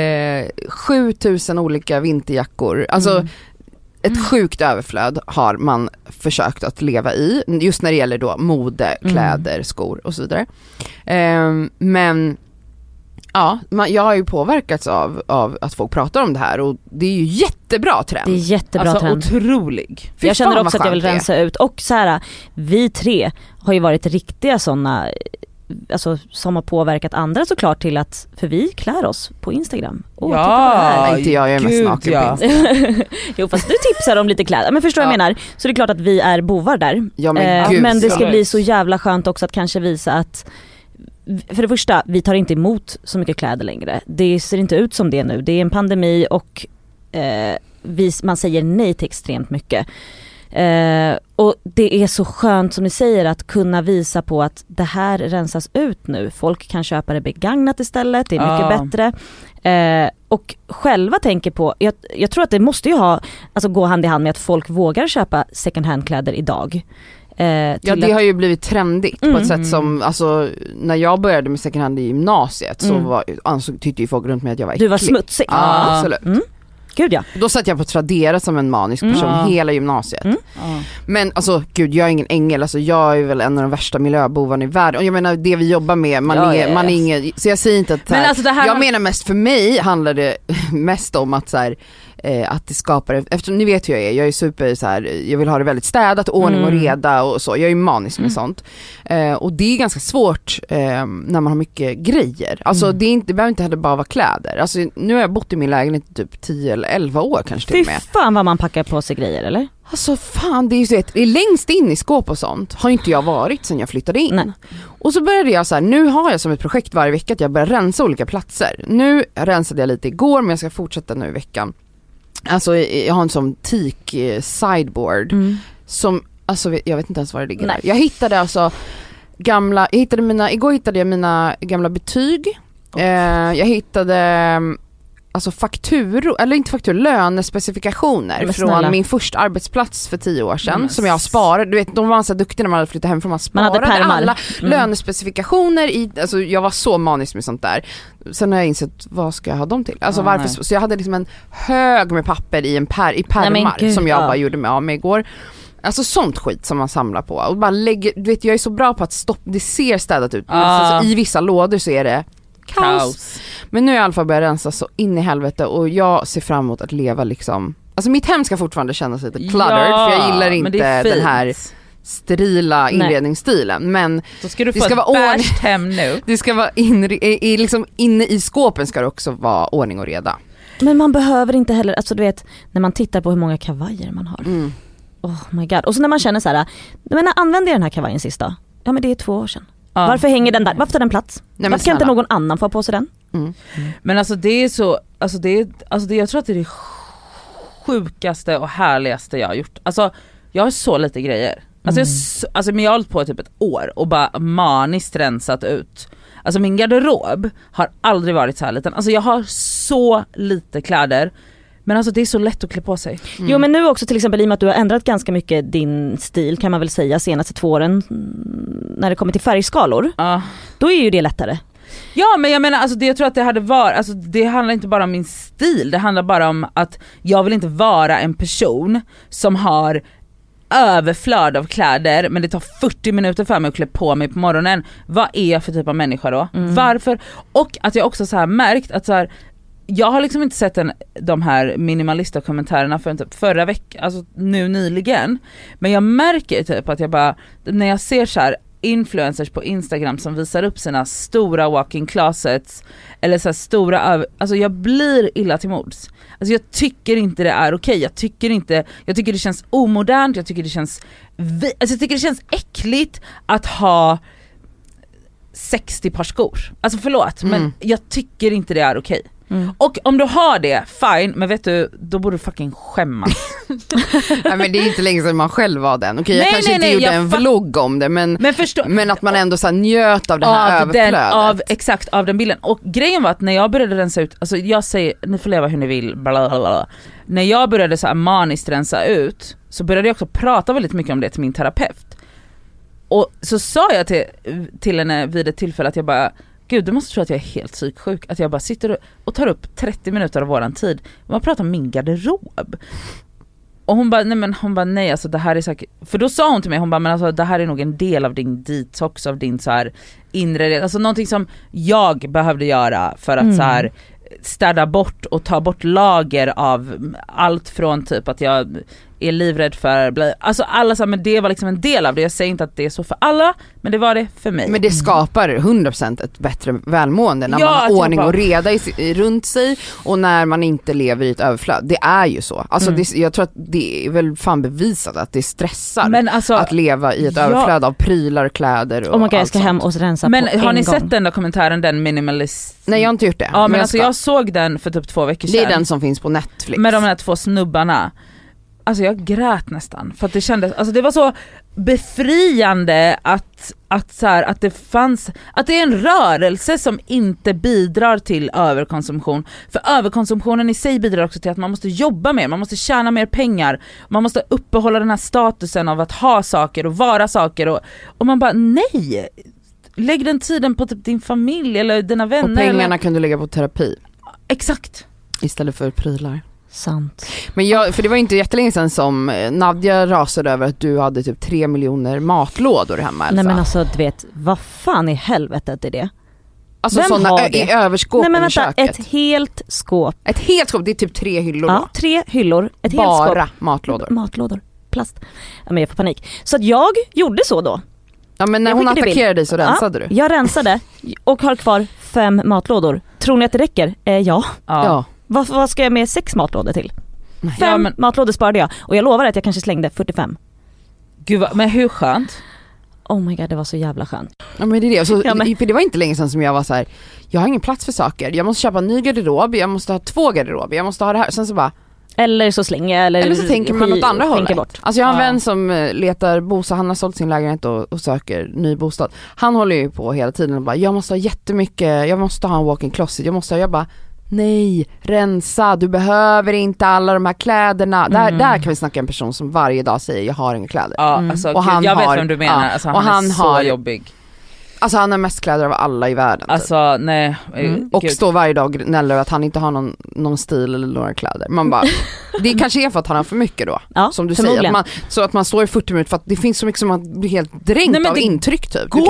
7000 olika vinterjackor. Alltså ett sjukt överflöd har man försökt att leva i, just när det gäller då mode, kläder, skor och så vidare. Men ja, jag har ju påverkats av att folk pratar om det här och det är ju jättebra trend. Det är jättebra alltså, trend. Otrolig. Jag känner också att jag vill rensa ut. Och så här, vi tre har ju varit riktiga sådana, alltså, som har påverkat andra såklart till att, för vi klär oss på Instagram. Titta på det här. Nej, inte jag är mest naken på Instagram. Jo, fast du tipsar om lite kläder. Men förstår vad jag menar? Så det är klart att vi är bovar där. Ja, men det ska bli så jävla skönt också att kanske visa att, för det första, vi tar inte emot så mycket kläder längre. Det ser inte ut som det nu. Det är en pandemi och man säger nej till extremt mycket. Och det är så skönt som ni säger att kunna visa på att det här rensas ut nu. Folk kan köpa det begagnat istället. Det är mycket bättre. Och själva tänker på, jag tror att det måste ju gå hand i hand med att folk vågar köpa second hand kläder idag. Ja, det har ju blivit trendigt på ett sätt som, alltså när jag började med second hand i gymnasiet så tyckte ju folk runt mig att jag var äcklig. Du var smutsig. Ja, absolut. Gud ja. Då satt jag på Tradera som en manisk person hela gymnasiet. Men alltså gud, jag är ingen ängel, alltså jag är väl en av de värsta miljöbovarna i världen. Och jag menar, det vi jobbar med, man är ingen, så jag säger inte att men alltså det här jag menar mest, för mig handlar det mest om att så här, att det skapar, eftersom ni vet hur jag är super så här, jag vill ha det väldigt städat, ordning och reda och så, jag är ju manisk med sånt. Och det är ganska svårt när man har mycket grejer. Alltså det behöver inte heller bara vara kläder. Alltså nu har jag bott i min lägenhet typ 10 eller 11 år kanske till och med. Fy fan vad man packar på sig grejer, eller? Alltså fan, det är ju så det är längst in i skåp och sånt har inte jag varit sedan jag flyttade in. Nej. Och så började jag så här, nu har jag som ett projekt varje vecka att jag börjar rensa olika platser. Nu rensade jag lite igår, men jag ska fortsätta nu i veckan. Alltså jag har en sån teak sideboard som, alltså jag vet inte ens var det ligger. Jag hittade alltså igår hittade jag mina gamla betyg. Jag hittade alltså lönespecifikationer från min första arbetsplats för 10 år sedan som jag sparade. Du vet, de var så duktiga när man hade flyttat hem, för man sparade alla lönespecifikationer i, alltså jag var så manisk med sånt där. Sen har jag insett, vad ska jag ha dem till? Alltså varför? Så jag hade liksom en hög med papper i pärmar som jag bara gjorde med igår. Alltså sånt skit som man samlar på och bara lägger, du vet, jag är så bra på att det ser städat ut. Alltså, i vissa lådor så är det kaos. Men nu har jag i alla fall börjat rensa så in i helvete och jag ser fram emot att leva liksom, alltså mitt hem ska fortfarande kännas lite cluttered, för jag gillar inte den här sterila inredningsstilen, men då ska du det få ska ett vara bärst hem nu. det ska vara liksom inne i skåpen ska det också vara ordning och reda. Men man behöver inte heller, alltså du vet, när man tittar på hur många kavajer man har. Oh my god. Och så när man känner så här, men använde jag den här kavajen sist då? Ja, men det är 2 år sedan. Ja. Varför hänger den där? Varför tar den plats? Varför kan inte någon annan få på sig den? Men alltså det är så, jag tror att det är det sjukaste och härligaste jag har gjort. Alltså jag har så lite grejer. Men jag har hållit på typ ett år och bara maniskt rensat ut. Alltså min garderob har aldrig varit så här liten. Alltså jag har så lite kläder. Men alltså det är så lätt att klä på sig. Jo, men nu också till exempel i och med att du har ändrat ganska mycket din stil, kan man väl säga, senaste 2 åren när det kommer till färgskalor. Då är ju det lättare. Ja, men jag menar alltså jag tror att det hade varit, alltså det handlar inte bara om min stil, det handlar bara om att jag vill inte vara en person som har överflöd av kläder men det tar 40 minuter för mig att klä på mig på morgonen. Vad är jag för typ av människa då? Varför? Och att jag också så här märkt att så här, jag har liksom inte sett de här minimalista kommentarerna för typ förra veckan, alltså nu nyligen. Men jag märker typ att jag bara, när jag ser så här influencers på Instagram som visar upp sina stora walk-in closets eller så här stora, alltså jag blir illa till mods. Alltså jag tycker inte det är okej. Jag tycker det känns omodernt, jag tycker det känns äckligt att ha 60 par skor. Alltså förlåt, men jag tycker inte det är okej. Och om du har det, fine, men vet du, då borde du fucking skämmas. Nej, men det är inte länge sedan man själv var den. Okej, jag kanske inte gjorde en vlogg om det, men att man ändå så här njöt av det här överflödet. Av den bilden. Och grejen var att när jag började rensa ut, alltså jag säger, ni får leva hur ni vill, blablabla. När jag började så här maniskt rensa ut, så började jag också prata väldigt mycket om det till min terapeut. Och så sa jag till henne vid ett tillfälle att jag bara, gud, du måste tro att jag är helt psyksjuk. Att jag bara sitter och tar upp 30 minuter av våran tid. Man pratar om min garderob. Och hon bara, nej, alltså det här är säkert... För då sa hon till mig, hon bara, men alltså det här är nog en del av din detox, av din så här inre... Alltså någonting som jag behövde göra för att så här städa bort och ta bort lager av allt från typ att jag är livrädd för, alltså alla så, men det var liksom en del av det. Jag säger inte att det är så för alla, men det var det för mig. Men det skapar 100% ett bättre välmående när man har ordning och reda runt sig och när man inte lever i ett överflöd. Det är ju så. Alltså jag tror att det är väl fan bevisat att det stressar, men alltså, att leva i ett överflöd av prylar, kläder och allt. Jag ska hem och rensa men på har ni gång. sett den där kommentaren, den minimalist? Nej, jag har inte gjort det. Ja, men alltså jag såg den för typ 2 veckor sedan. Det är den som finns på Netflix. Med de här 2 snubbarna. Alltså jag grät nästan för att det kändes, alltså det var så befriande att så här, att det fanns, att det är en rörelse som inte bidrar till överkonsumtion. För överkonsumtionen i sig bidrar också till att man måste jobba mer, man måste tjäna mer pengar, man måste uppehålla den här statusen av att ha saker och vara saker och man bara nej, lägg den tiden på typ din familj eller dina vänner. Och pengarna kan du lägga på terapi. Exakt. Istället för prylar. Sant. Men för det var inte jättelänge sedan som Nadja rasade över att du hade typ 3 miljoner matlådor hemma, Elsa. Nej, men alltså du vet, vad fan i helvetet är det? Alltså sådana i överskåp i köket. Ett helt skåp. Ett helt skåp, det är typ 3 hyllor. Ja, 3 hyllor. Ett helt skåp. Bara matlådor. Plast. Ja, men jag får panik. Så att jag gjorde så då. Ja, men när hon attackerade dig så rensade du. Jag rensade och har kvar 5 matlådor. Tror ni att det räcker? Ja. Vad ska jag med 6 matlådor till? 5 matlådor sparade jag. Och jag lovar att jag kanske slängde 45. Gud, men hur skönt? Oh my god, det var så jävla skönt. Ja, men det är det. Så, för det var inte länge sedan som jag var så här: jag har ingen plats för saker. Jag måste köpa en ny garderob, jag måste ha 2 garderober, jag måste ha det här. Sen så bara... Eller så slänger jag, eller så tänker man åt andra hållet. Bort. Alltså jag har en vän som letar bostad, han har sålt sin lägenhet och söker ny bostad. Han håller ju på hela tiden och bara, jag måste ha jättemycket, jag måste ha en walk-in closet, jag bara, nej, rensa, du behöver inte alla de här kläderna. Där kan vi snacka en person som varje dag säger, jag har inga kläder. Ja, alltså, och han jag vet vem du menar, alltså, han är så jobbig. Alltså han har mest kläder av alla i världen. Alltså typ. Nej. Och står varje dag och gnäller att han inte har någon stil eller några kläder. Man bara, det kanske är för att han har för mycket då. Ja, som du säger. Så att man står i 40 minuter för att det finns så mycket som man blir helt dränkt av intryck typ. Du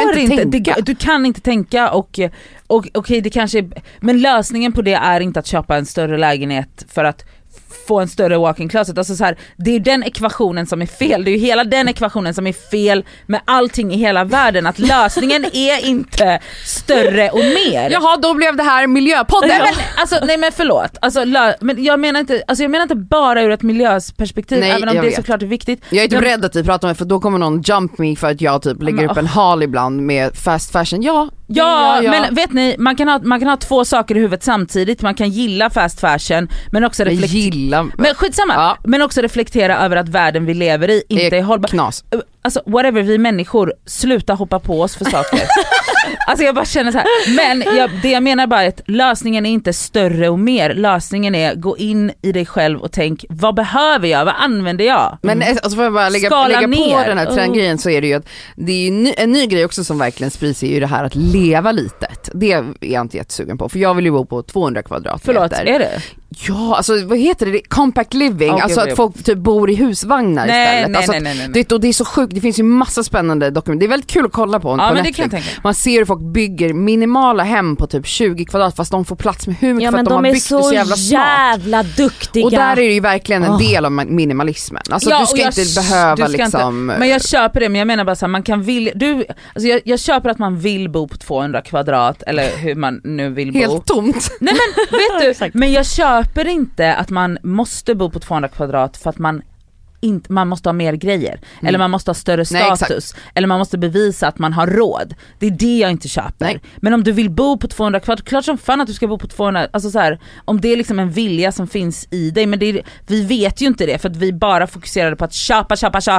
kan inte tänka och okej, det kanske är, men lösningen på det är inte att köpa en större lägenhet för att få en större walk-in closet. Alltså så här, det är ju den ekvationen som är fel. Det är ju hela den ekvationen som är fel med allting i hela världen. Att lösningen är inte större och mer. Jaha, då blev det här miljöpodden. Nej men förlåt. Alltså, men jag menar inte bara ur ett miljöperspektiv, Nej, även om det vet. såklart är viktigt. Jag är typ rädd att vi pratar om det, för då kommer någon jump me för att jag typ lägger upp en hal ibland med fast fashion. Ja, men vet ni, man kan ha två saker i huvudet samtidigt. Man kan gilla fast fashion men också men skitsamma. Ja. Men också reflektera över att världen vi lever i inte är hållbar. Knas. Alltså whatever, vi människor, sluta hoppa på oss för saker. Alltså jag bara känner så här. Men det jag menar bara är att lösningen är inte större och mer. Lösningen är gå in i dig själv och tänk, vad behöver jag? Vad använder jag? Men alltså får jag bara lägga på den här trendgrejen, så är det ju att det är ju en ny grej också som verkligen sprids, är ju det här att leva litet. Det är jag inte jättesugen på, för jag vill ju bo på 200 kvadratmeter. Förlåt, är det? Ja, alltså vad heter det? Compact living, Okay, alltså att folk typ bor i husvagnar istället. Nej. Och det är så sjukt, det finns ju massa spännande dokument. Det är väldigt kul att kolla på Netflix. Man ser hur folk bygger minimala hem på typ 20 kvadrat fast de får plats med hur mycket, för att de har byggt det så jävla smart. Jävla duktiga. Och där är det ju verkligen en del av minimalismen. Alltså du ska inte behöva liksom... Men jag köper det, men jag menar bara så här, man kan jag köper att man vill bo på 200 kvadrat eller hur man nu vill bo. Helt tomt. Nej men vet du, men jag köper inte att man måste bo på 200 kvadrat för att man måste ha mer grejer eller man måste ha större status. Nej, eller man måste bevisa att man har råd. Det är det jag inte köper. Nej. Men om du vill bo på 200 kvadrat, klart som fan att du ska bo på 200, alltså så här, om det är liksom en vilja som finns i dig, men vi vet ju inte det för att vi bara fokuserade på att köpa.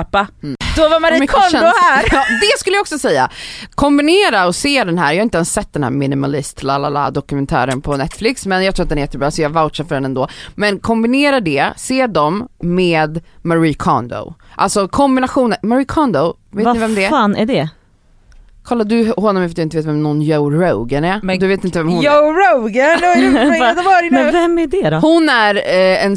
Då var Marie Kondo här. Ja, det skulle jag också säga. Kombinera och se den här, jag har inte ens sett den här minimalist dokumentären på Netflix, men jag tror att den är jättebra så jag vouchar för den ändå. Men kombinera det, se dem med Marie Kondo. Alltså kombinationen, Marie Kondo, vet ni vem det är? Vad fan är det? Kolla du honom för du inte vet vem någon Joe Rogan är. Men du vet inte vem hon är. Joe Rogan? Men vem är det då? Hon är en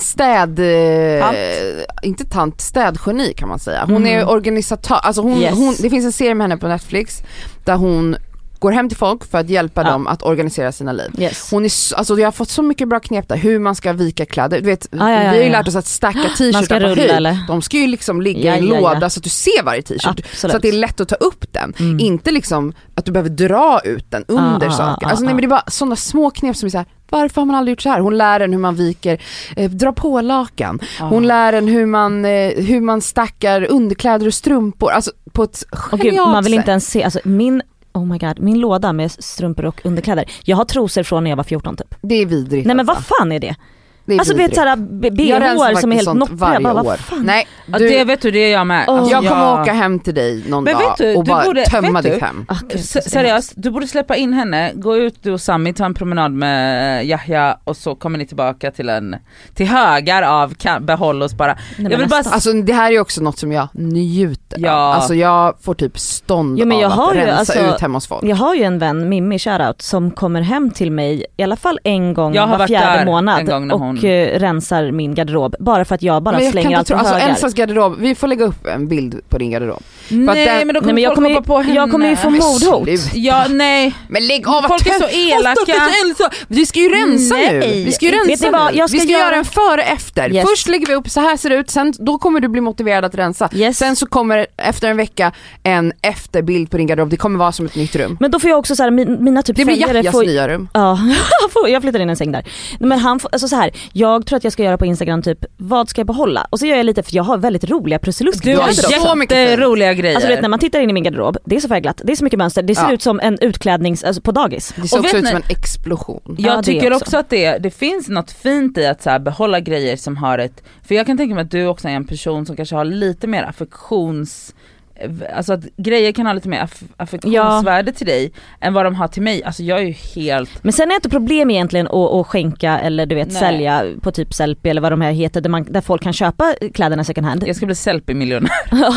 städgeni kan man säga. Hon är organisatör. Alltså det finns en serie med henne på Netflix där hon går hem till folk för att hjälpa dem att organisera sina liv. Yes. Hon är alltså jag har fått så mycket bra knep där, hur man ska vika kläder. Du vet, vi har ju lärt oss att stacka t-shirtar på höjd. De ska ju liksom ligga i en låda så att du ser varje t-shirt. Så att det är lätt att ta upp den. Inte liksom att du behöver dra ut den under saker. Alltså nej, men det är bara sådana små knep som är så här. Varför har man aldrig gjort så här? Hon lär en hur man viker, drar på lakan. Hon lär en hur man stackar underkläder och strumpor. Alltså på ett genialt man vill sätt. inte ens se, alltså oh my god, min låda med strumpor och underkläder. Jag har trosor från när jag var 14 typ. Det är vidrigt. Nej men vad fan är det? Alltså du vet såhär BH som är helt noppiga. Vad fan? Nej, det vet du, det är jag med. Alltså, jag kommer åka hem till dig någon dag och bara tömma ditt hem. Seriöst, du borde släppa in henne, gå ut du och Sami, ta en promenad med Yahya och så kommer ni tillbaka till högar av behåll oss bara. Jag vill bara alltså det här är också något som jag njuter av. Alltså jag får typ stånd men jag av har att rensa ju, ut hemma hos folk. Jag har ju en vän, Mimmi shoutout, som kommer hem till mig i alla fall en gång var fjärde månad och rensar min garderob bara för att jag bara slänger allt på högar. Alltså Elsas garderob, vi får lägga upp en bild på din garderob. Nej, men då kommer folk hoppa på henne. Jag kommer ju få mordhot. Ja, nej. Men lägg av, folk är så elaka. Vi ska ju rensa nu. Vi ska ju rensa nu. Vi ska göra en före efter. Yes. Först lägger vi upp, så här ser det ut. Sen då kommer du bli motiverad att rensa. Yes. Sen så kommer efter en vecka en efterbild på din garderob. Det kommer vara som ett nytt rum. Men då får jag också så här, mina typ det blir Jahjas nya rum. Ja, jag flyttar in en säng där. Men han får, alltså så här, jag tror att jag ska göra på Instagram typ, vad ska jag behålla? Och så gör jag lite, för jag har väldigt roliga prusilusker. Du har så mycket roliga grejer. Alltså vet, när man tittar in i min garderob, det är så färgglatt, det är så mycket mönster, det ser ut som en utklädnings, alltså på dagis. Det ser också ut som en explosion. Jag tycker också att det finns något fint i att så här, behålla grejer som har ett, för jag kan tänka mig att du också är en person som kanske har lite mer alltså att grejer kan ha lite mer affektionsvärde till dig än vad de har till mig. Alltså jag är ju helt... Men sen är inte problem egentligen att skänka eller du vet sälja på typ Sellpy eller vad de här heter där folk kan köpa kläderna second hand. Jag ska bli Sellpy-miljonär.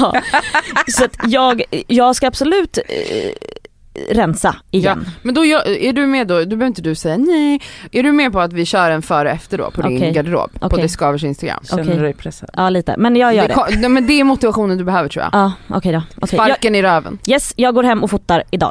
Så att jag ska absolut rensa igen. Ja, men då är du med då behöver inte du säga nej. Är du med på att vi kör en före efter då på din garderob på Discovers Instagram? Känner du dig pressad? Ja, lite. Men jag gör det. Men det är motivationen du behöver, tror jag. Ja, okej då. Okay. Sparken i röven. Yes, jag går hem och fotar idag.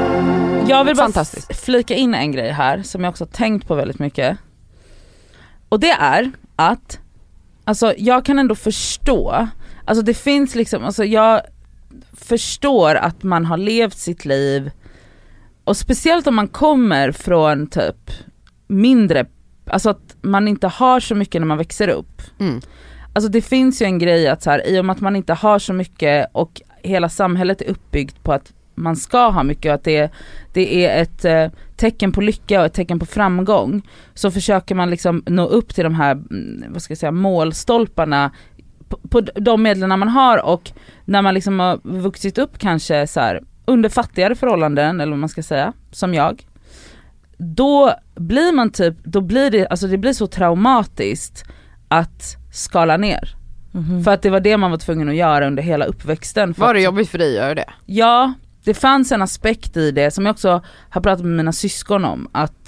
Jag vill bara flika in en grej här som jag också har tänkt på väldigt mycket. Och det är att alltså jag kan ändå förstå, alltså det finns liksom, alltså jag förstår att man har levt sitt liv, och speciellt om man kommer från typ mindre, alltså att man inte har så mycket när man växer upp. Alltså det finns ju en grej att så här, i och med att man inte har så mycket och hela samhället är uppbyggt på att man ska ha mycket och att det är ett tecken på lycka och ett tecken på framgång, så försöker man liksom nå upp till de här, vad ska jag säga, målstolparna på de medlen man har. Och när man liksom har vuxit upp kanske så här under fattigare förhållanden, eller vad man ska säga, som jag, då blir man typ, då blir det, alltså det blir så traumatiskt att skala ner. För att det var det man var tvungen att göra under hela uppväxten. Var det jobbigt för dig att göra det? Ja, det fanns en aspekt i det som jag också har pratat med mina syskon om,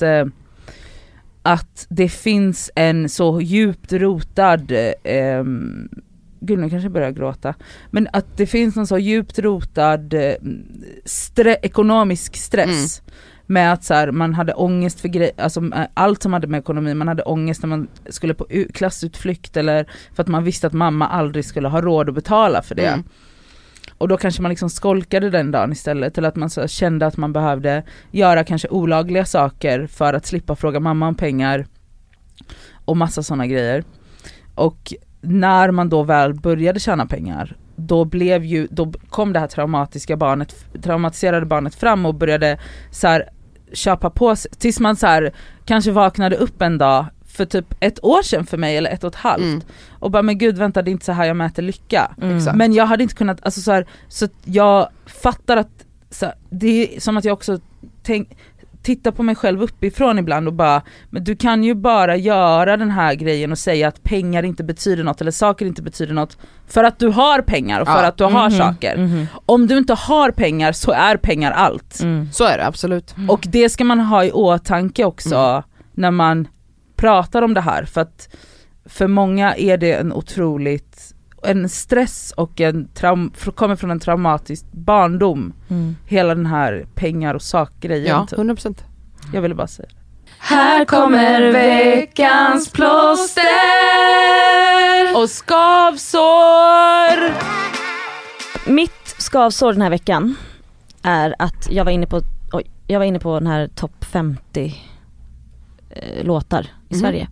att det finns en så djupt rotad gud, nu kanske jag börjar gråta, men att det finns en så djupt rotad ekonomisk stress med att så här, man hade ångest för alltså allt som hade med ekonomi, man hade ångest när man skulle på klassutflykt, eller för att man visste att mamma aldrig skulle ha råd att betala för det. Och då kanske man liksom skolkade den dagen istället, eller att man så kände att man behövde göra kanske olagliga saker för att slippa fråga mamma om pengar och massa sådana grejer. Och när man då väl började tjäna pengar, då kom det här traumatiserade barnet fram och började så här köpa på sig, tills man så här kanske vaknade upp en dag för typ 1 år sedan för mig, eller 1,5 och bara, men gud, vänta, det är inte så här jag mäter lycka. Men jag hade inte kunnat, alltså så här, så jag fattar att så här, det är som att jag också tittar på mig själv uppifrån ibland och bara, men du kan ju bara göra den här grejen och säga att pengar inte betyder något, eller saker inte betyder något, för att du har pengar och för att du har saker. Om du inte har pengar så är pengar allt. Så är det, absolut. Och det ska man ha i åtanke också när man pratar om det här, för att för många är det en stress och kommer från en traumatisk barndom. Hela den här pengar och sakgrejen. Ja, 100%. Jag ville bara säga det. Här kommer veckans plåster och skavsår. Mitt skavsår den här veckan är att jag var inne på den här topp 50 låtar i Sverige.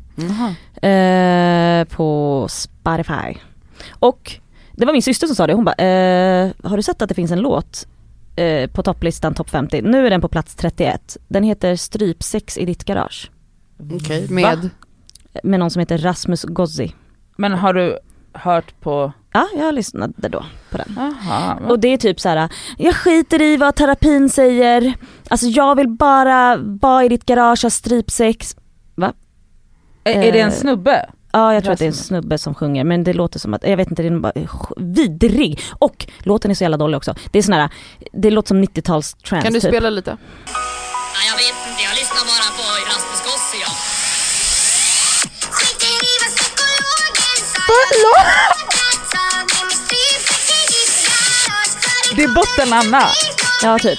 På Spotify. Och det var min syster som sa det. Hon bara, har du sett att det finns en låt på topplistan topp 50? Nu är den på plats 31. Den heter Strypsex i ditt garage. Okej, med någon som heter Rasmus Gozzi. Men har du hört på? Ja, jag lyssnade då på den. Aha, och det är typ så här: jag skiter i vad terapin säger. Alltså jag vill bara vara i ditt garage och strypsex. Va? Är det en snubbe? Ja, jag tror att det är en snubbe som sjunger, men det låter som att, jag vet inte, det är bara vidrig. Och låten är så jävla dålig också. Det är sån här, det låter som 90-tals trance. Kan du spela lite? Ja, jag vet inte, jag lyssnar bara på Rasmus Gossi, ja. Det är botten Anna. Ja, typ.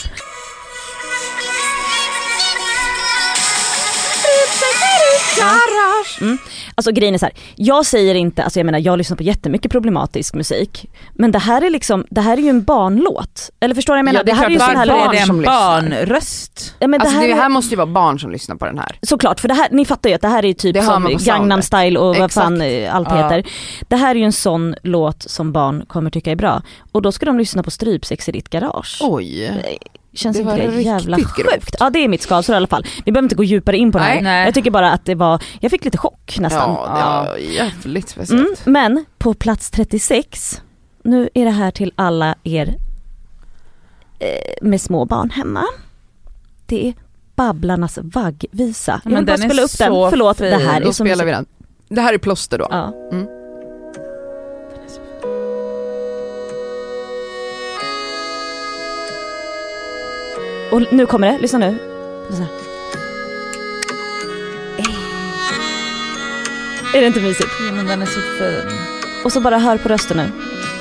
Alltså grejen är så här, jag säger inte, alltså jag menar, jag lyssnar på jättemycket problematisk musik, men det här är ju en barnlåt. Eller förstår du, jag menar, ja, det här är ju sån här barn som en barnröst. Ja, men alltså det här måste ju vara barn som lyssnar på den här. Såklart, för det här, ni fattar ju att det här är typ som Gangnam Style och vad fan allt heter. Det här är ju en sån låt som barn kommer tycka är bra. Och då ska de lyssna på Strypsex i ditt garage. Oj. Känns det inte var det jävla grovt. sjukt? Ja, det är mitt skavsår i alla fall. Vi behöver inte gå djupare in på det här. Nej. Jag tycker bara att jag fick lite chock nästan. Ja, det var jävligt speciellt. Men på plats 36, nu är det här till alla er med små barn hemma. Det är Babblarnas vaggvisa. Jag vill bara spela upp den. Förlåt, fin. Det här är då som spelar vi den. Det här är plåster då. Ja. Och nu kommer det, lyssna nu. Är det inte mysigt? Ja, men den är så fin. Och så bara hör på rösten nu.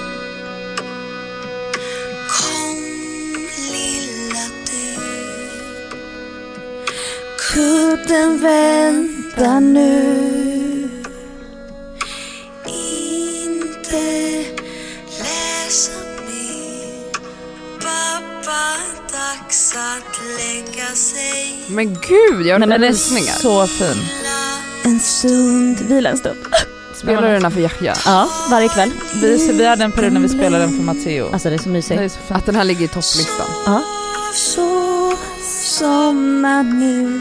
Kom lilla du, Kudden väntar nu. dags att lägga sig. Men gud, jag har Den är rysningar. så fin. En stund, vila en stund. Spelar du den här för Yahya? Ja, varje kväll. Vi hade en period när vi spelade den för Matteo. Alltså det är så mysigt. Det är så fint. Att den här ligger i topplistan. Ja. Så somna nu.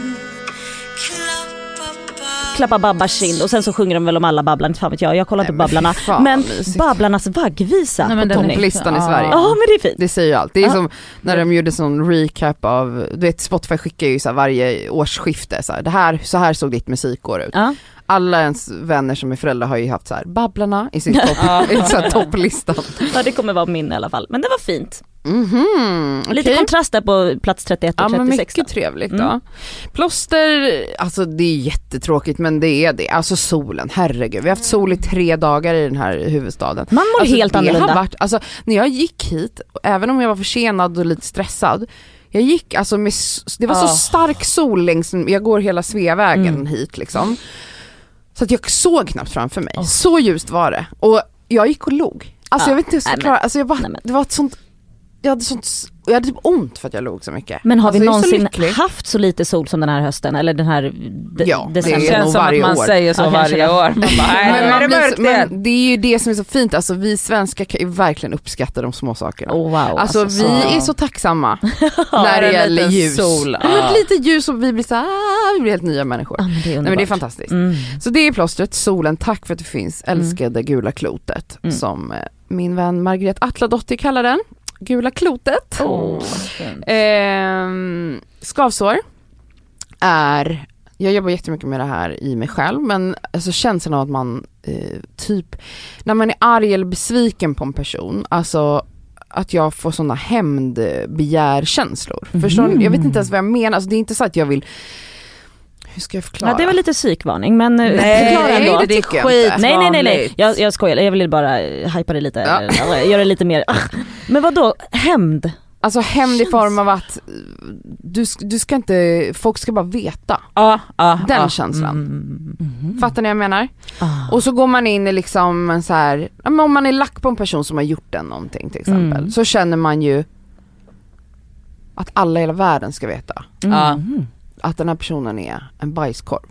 Klappa Babbas kind och sen så sjunger de väl om alla Babblarna, inte fan vet jag kollar inte på Babblarna. Men Babblarnas vaggvisa på topplistan i Sverige. Ja, men det är fint. Det säger ju allt. Det är som när de gjorde sån recap av, du vet Spotify skickar ju så här varje årsskifte så här såg ditt musikår ut. Ja. Alla ens vänner som är föräldrar har ju haft så här Babblarna i sin topplistan. Ja, det kommer vara min i alla fall. Men det var fint. Okay. Lite kontrast där på plats 31 och 36. Men mycket trevligt då. Plåster, alltså det är jättetråkigt men det är det. Alltså solen, herregud. Vi har haft sol i 3 dagar i den här huvudstaden. Man mår helt annorlunda. När jag gick hit, även om jag var försenad och lite stressad, jag gick alltså med, det var så stark sol längs, jag går hela Sveavägen hit liksom. Så att jag såg knappt framför mig. Så ljust var det. Och jag gick och log. Alltså jag vet inte hur jag ska klara. Alltså det var ett sånt, jag hade typ ont för att jag låg så mycket. Men har alltså, vi någonsin haft så lite sol som den här hösten? Eller den här december? Det känns som att man säger så varje år. Men det är ju det som är så fint. Alltså vi svenskar kan ju verkligen uppskatta de små sakerna. Wow, alltså vi är så tacksamma när det gäller ljus. Sol. Lite ljus och vi blir så här, vi blir helt nya människor. Men det är fantastiskt. Så det är plåstret, solen, tack för att det finns. Älskade gula klotet som min vän Margret Atladotter kallar den. Gula klotet. Skavsår är, jag jobbar jättemycket med det här i mig själv, men alltså känslan av att man typ när man är arg eller besviken på en person, alltså att jag får såna hämndbegärkänslor. Förstår, jag vet inte ens vad jag menar, alltså det är inte så att jag vill. Hur ska jag förklara? Ja, det var lite psykvarning, men förklara ändå. Det är skit. Nej. Jag skojar. Jag vill bara hypa det lite. Göra det lite mer. Men vad då? Hämnd? Alltså hämnd i form av att du ska inte, folk ska bara veta. Den känslan. Fattar ni vad jag menar? Och så går man in i liksom en så här, om man är lack på en person som har gjort den någonting till exempel, så känner man ju att alla i hela världen ska veta. Att den här personen är en bajskorv.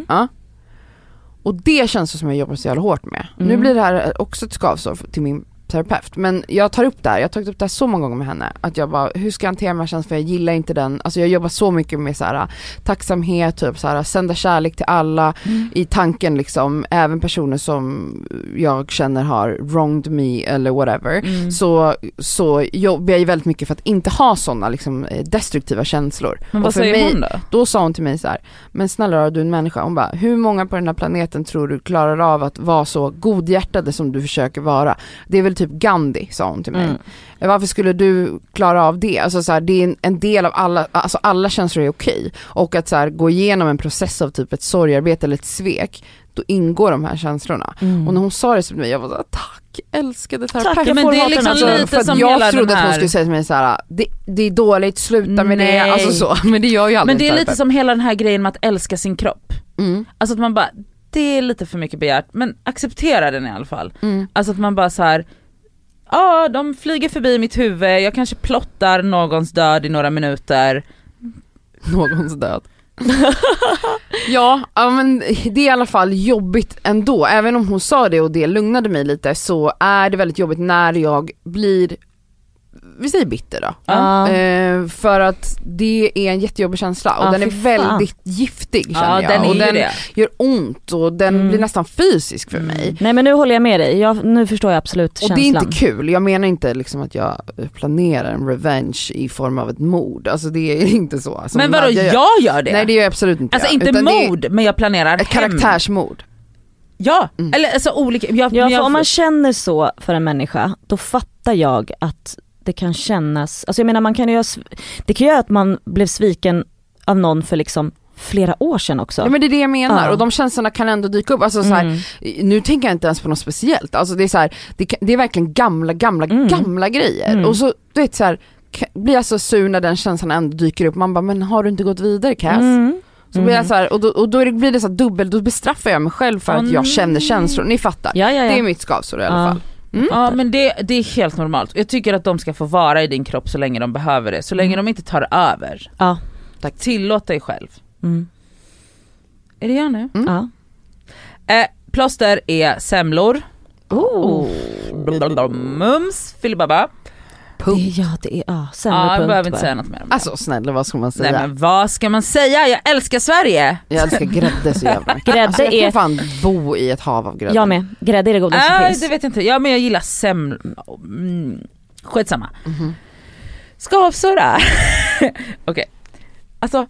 Och det känns som jag jobbar så jävla hårt med. Nu blir det här också ett skavsår till min terapeut, men jag tar upp det här. Jag har tagit upp det här så många gånger med henne, att jag bara, hur ska jag hantera mig känns, för jag gillar inte den. Alltså jag jobbar så mycket med så här tacksamhet, typ så här sända kärlek till alla i tanken liksom, även personer som jag känner har wronged me eller whatever. Så jobbar jag ju väldigt mycket för att inte ha såna liksom destruktiva känslor. Men vad och för säger mig, hon då? Då sa hon till mig så här: men snälla, du är en människa. Hon bara, hur många på den här planeten tror du klarar av att vara så godhjärtade som du försöker vara? Det är väl typ Gandhi, sa hon till mig. Varför skulle du klara av det? Alltså så här, det är en del av alla känslor är okej. Och att så här, gå igenom en process av typ ett sorgarbete eller ett svek, då ingår de här känslorna. Och när hon sa det till mig, jag var så här, tack, älskade terapeut. Men det är liksom lite som jag trodde att hon skulle säga till mig så här: det är dåligt, sluta med det. Alltså så, men det gör ju aldrig. Men det är lite som hela den här grejen med att älska sin kropp. Alltså att man bara, det är lite för mycket begärt, men acceptera den i alla fall. Alltså att man bara så här, de flyger förbi mitt huvud, jag kanske plottar någons död i några minuter. Någons död. Ja, men det är i alla fall jobbigt ändå. Även om hon sa det och det lugnade mig lite, så är det väldigt jobbigt när jag blir, vi säger bitter då. För att det är en jättejobbig känsla och den är väldigt giftig, känner jag. Och den gör ont och den blir nästan fysisk för mig. Nej, men nu håller jag med dig. Nu förstår jag absolut känslan. Och det är inte kul. Jag menar inte liksom att jag planerar en revenge i form av ett mord. Alltså det är inte så. Alltså, men vadå, jag gör det? Nej, det gör jag absolut inte. Alltså inte mord, men jag planerar ett karaktärsmord. Ja, eller alltså olika. För om man känner så för en människa, då fattar jag att det kan kännas, alltså jag menar, man kan ju det kan göra att man blev sviken av någon för liksom flera år sedan också. Ja, men det är det jag menar. Och de känslorna kan ändå dyka upp. Alltså så här, nu tänker jag inte ens på något speciellt. Alltså det är så här, det är verkligen gamla grejer. Och så du vet så här, blir jag så sur när den känslan ändå dyker upp. Man bara, men har du inte gått vidare, Cass? Så blir jag så här, och då blir det så här dubbel, då bestraffar jag mig själv för att jag känner känslor. Ni fattar. Ja. Det är mitt skavsår i alla fall. Ja, men det är helt normalt. Jag tycker att de ska få vara i din kropp så länge de behöver det. Så länge de inte tar över. Ja. Tack. Tillåt dig själv. Är det jag nu? Ja. Plåster är semlor. Mums, filibaba. Det är sämre punkt. Jag behöver inte säga något mer om det. Alltså snälla, vad ska man säga? Nej, men vad ska man säga? Jag älskar Sverige. Jag älskar grädde så jävla mycket. Grädde alltså, jag kan är... fan bo i ett hav av grädde. Jag med. Grädde är det godaste som finns. Det vet jag inte. Ja, men jag gillar skitsamma. Skavsåra. Okej. Alltså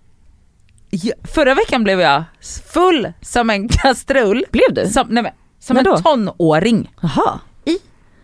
förra veckan blev jag full som en kastrull. Blev du? Som en tonåring. Jaha. I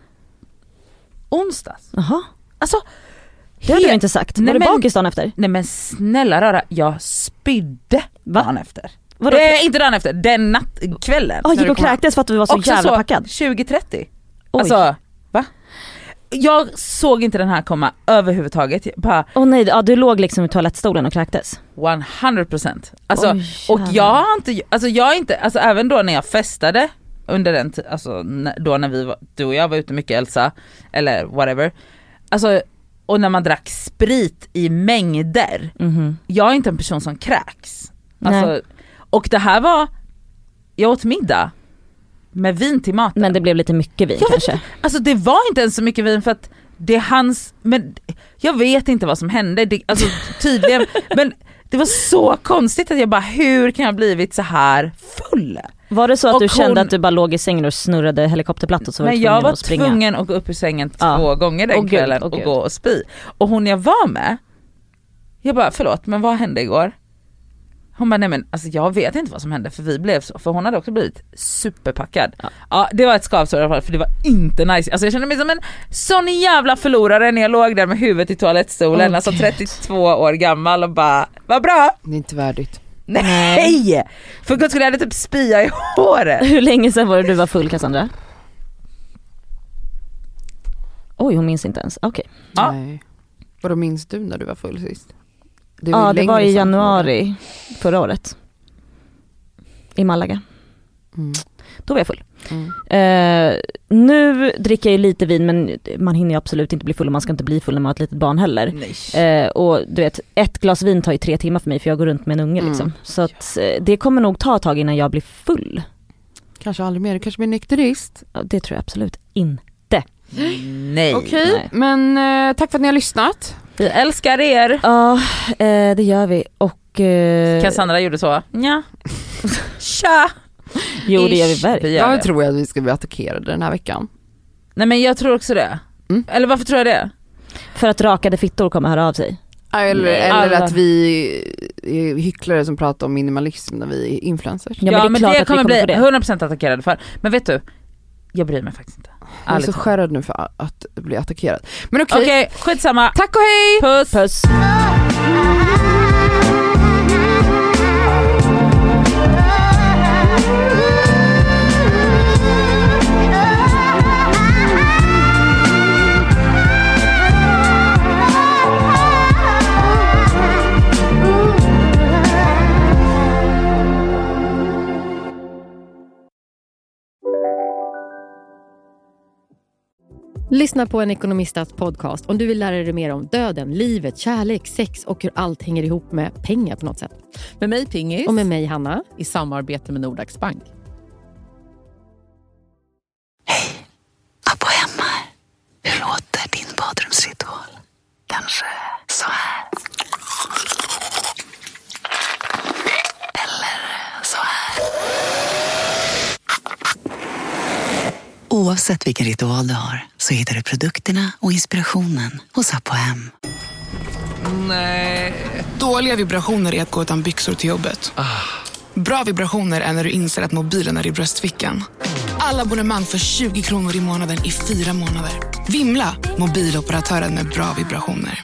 onsdags. Jaha. Alltså det har du inte sagt. Var du bakis dagen efter? Nej men snälla rara, jag spydde dagen efter. Inte dagen efter, den kvällen. Gick och kräktes för att du var så också jävla så, packad. 20-30. Alltså, va? Jag såg inte den här komma överhuvudtaget. Nej, du låg liksom i toalettstolen och kräktes. 100%. Alltså, och jag har inte, även då när jag festade under den alltså då när du och jag var ute mycket, Elsa, eller whatever. Alltså, och när man drack sprit i mängder. Jag är inte en person som kräks. Alltså, och det här var, jag åt middag med vin till maten. Men det blev lite mycket vin kanske. Alltså det var inte ens så mycket vin för att det är hans, men jag vet inte vad som hände. Alltså tydligen, men det var så konstigt att jag bara, hur kan jag blivit så här full? Var det så att du kände att du bara låg i sängen och snurrade helikopterplatt och så var du tvungen att springa? Jag var tvungen att gå upp ur sängen 2 gånger den kvällen och gå och spy. Och hon jag var med, jag bara, förlåt, men vad hände igår? Hon bara, nej men alltså jag vet inte vad som hände, för vi blev så, för hon hade också blivit superpackad. Ja, det var ett skavsår i alla fall, för det var inte nice. Alltså jag kände mig som en sån jävla förlorare när jag låg där med huvudet i toalettstolen, alltså 32 år gammal och bara, vad bra. Det är inte värdigt. Nej! För gud skulle jag hade typ spya i håret. Hur länge sedan var det du var full, Cassandra? Oj, hon minns inte ens. Okej. Nej. Vadå, minns du när du var full sist? Det var i januari förra året. I Malaga. Då var jag full. Nu dricker jag ju lite vin, men man hinner ju absolut inte bli full och man ska inte bli full när man har ett litet barn heller. Och du vet, 1 glas vin tar ju 3 timmar för mig, för jag går runt med en unge liksom. Så att det kommer nog ta ett tag innan jag blir full. Kanske aldrig mer, du kanske blir nykterist. Ja, det tror jag absolut inte. Nej. Okej, men tack för att ni har lyssnat. Vi älskar er. Ja, det gör vi. Och Cassandra gjorde så. Ja. Tja. Jo, det gör vi verkligen. Jag tror att vi ska bli attackerade den här veckan. Nej, men jag tror också det. Eller varför tror jag det? För att rakade fittor kommer höra av sig. Eller att vi är hycklare som pratar om minimalism när vi är influencers. Ja, men det kommer bli 100% attackerade för. Men vet du, jag bryr mig faktiskt inte. Jag är så skärrad nu för att bli attackerad. Men okej, skitsamma. Tack och hej! Puss! Puss! Lyssna på en ekonomistats podcast om du vill lära dig mer om döden, livet, kärlek, sex och hur allt hänger ihop med pengar på något sätt. Med mig Pingis. Och med mig Hanna. I samarbete med Nordax Bank. Hej, Abbo hemma. Hur låter din badrumsritual? Kanske så här. Eller så här. Oavsett vilken ritual du har så hittar du produkterna och inspirationen hos Abbo Hem. Nej. Dåliga vibrationer är att gå utan byxor till jobbet. Bra vibrationer är när du inser att mobilen är i bröstfickan. Alla abonnemang för 20 kronor i månaden i 4 månader. Vimla, mobiloperatören med bra vibrationer.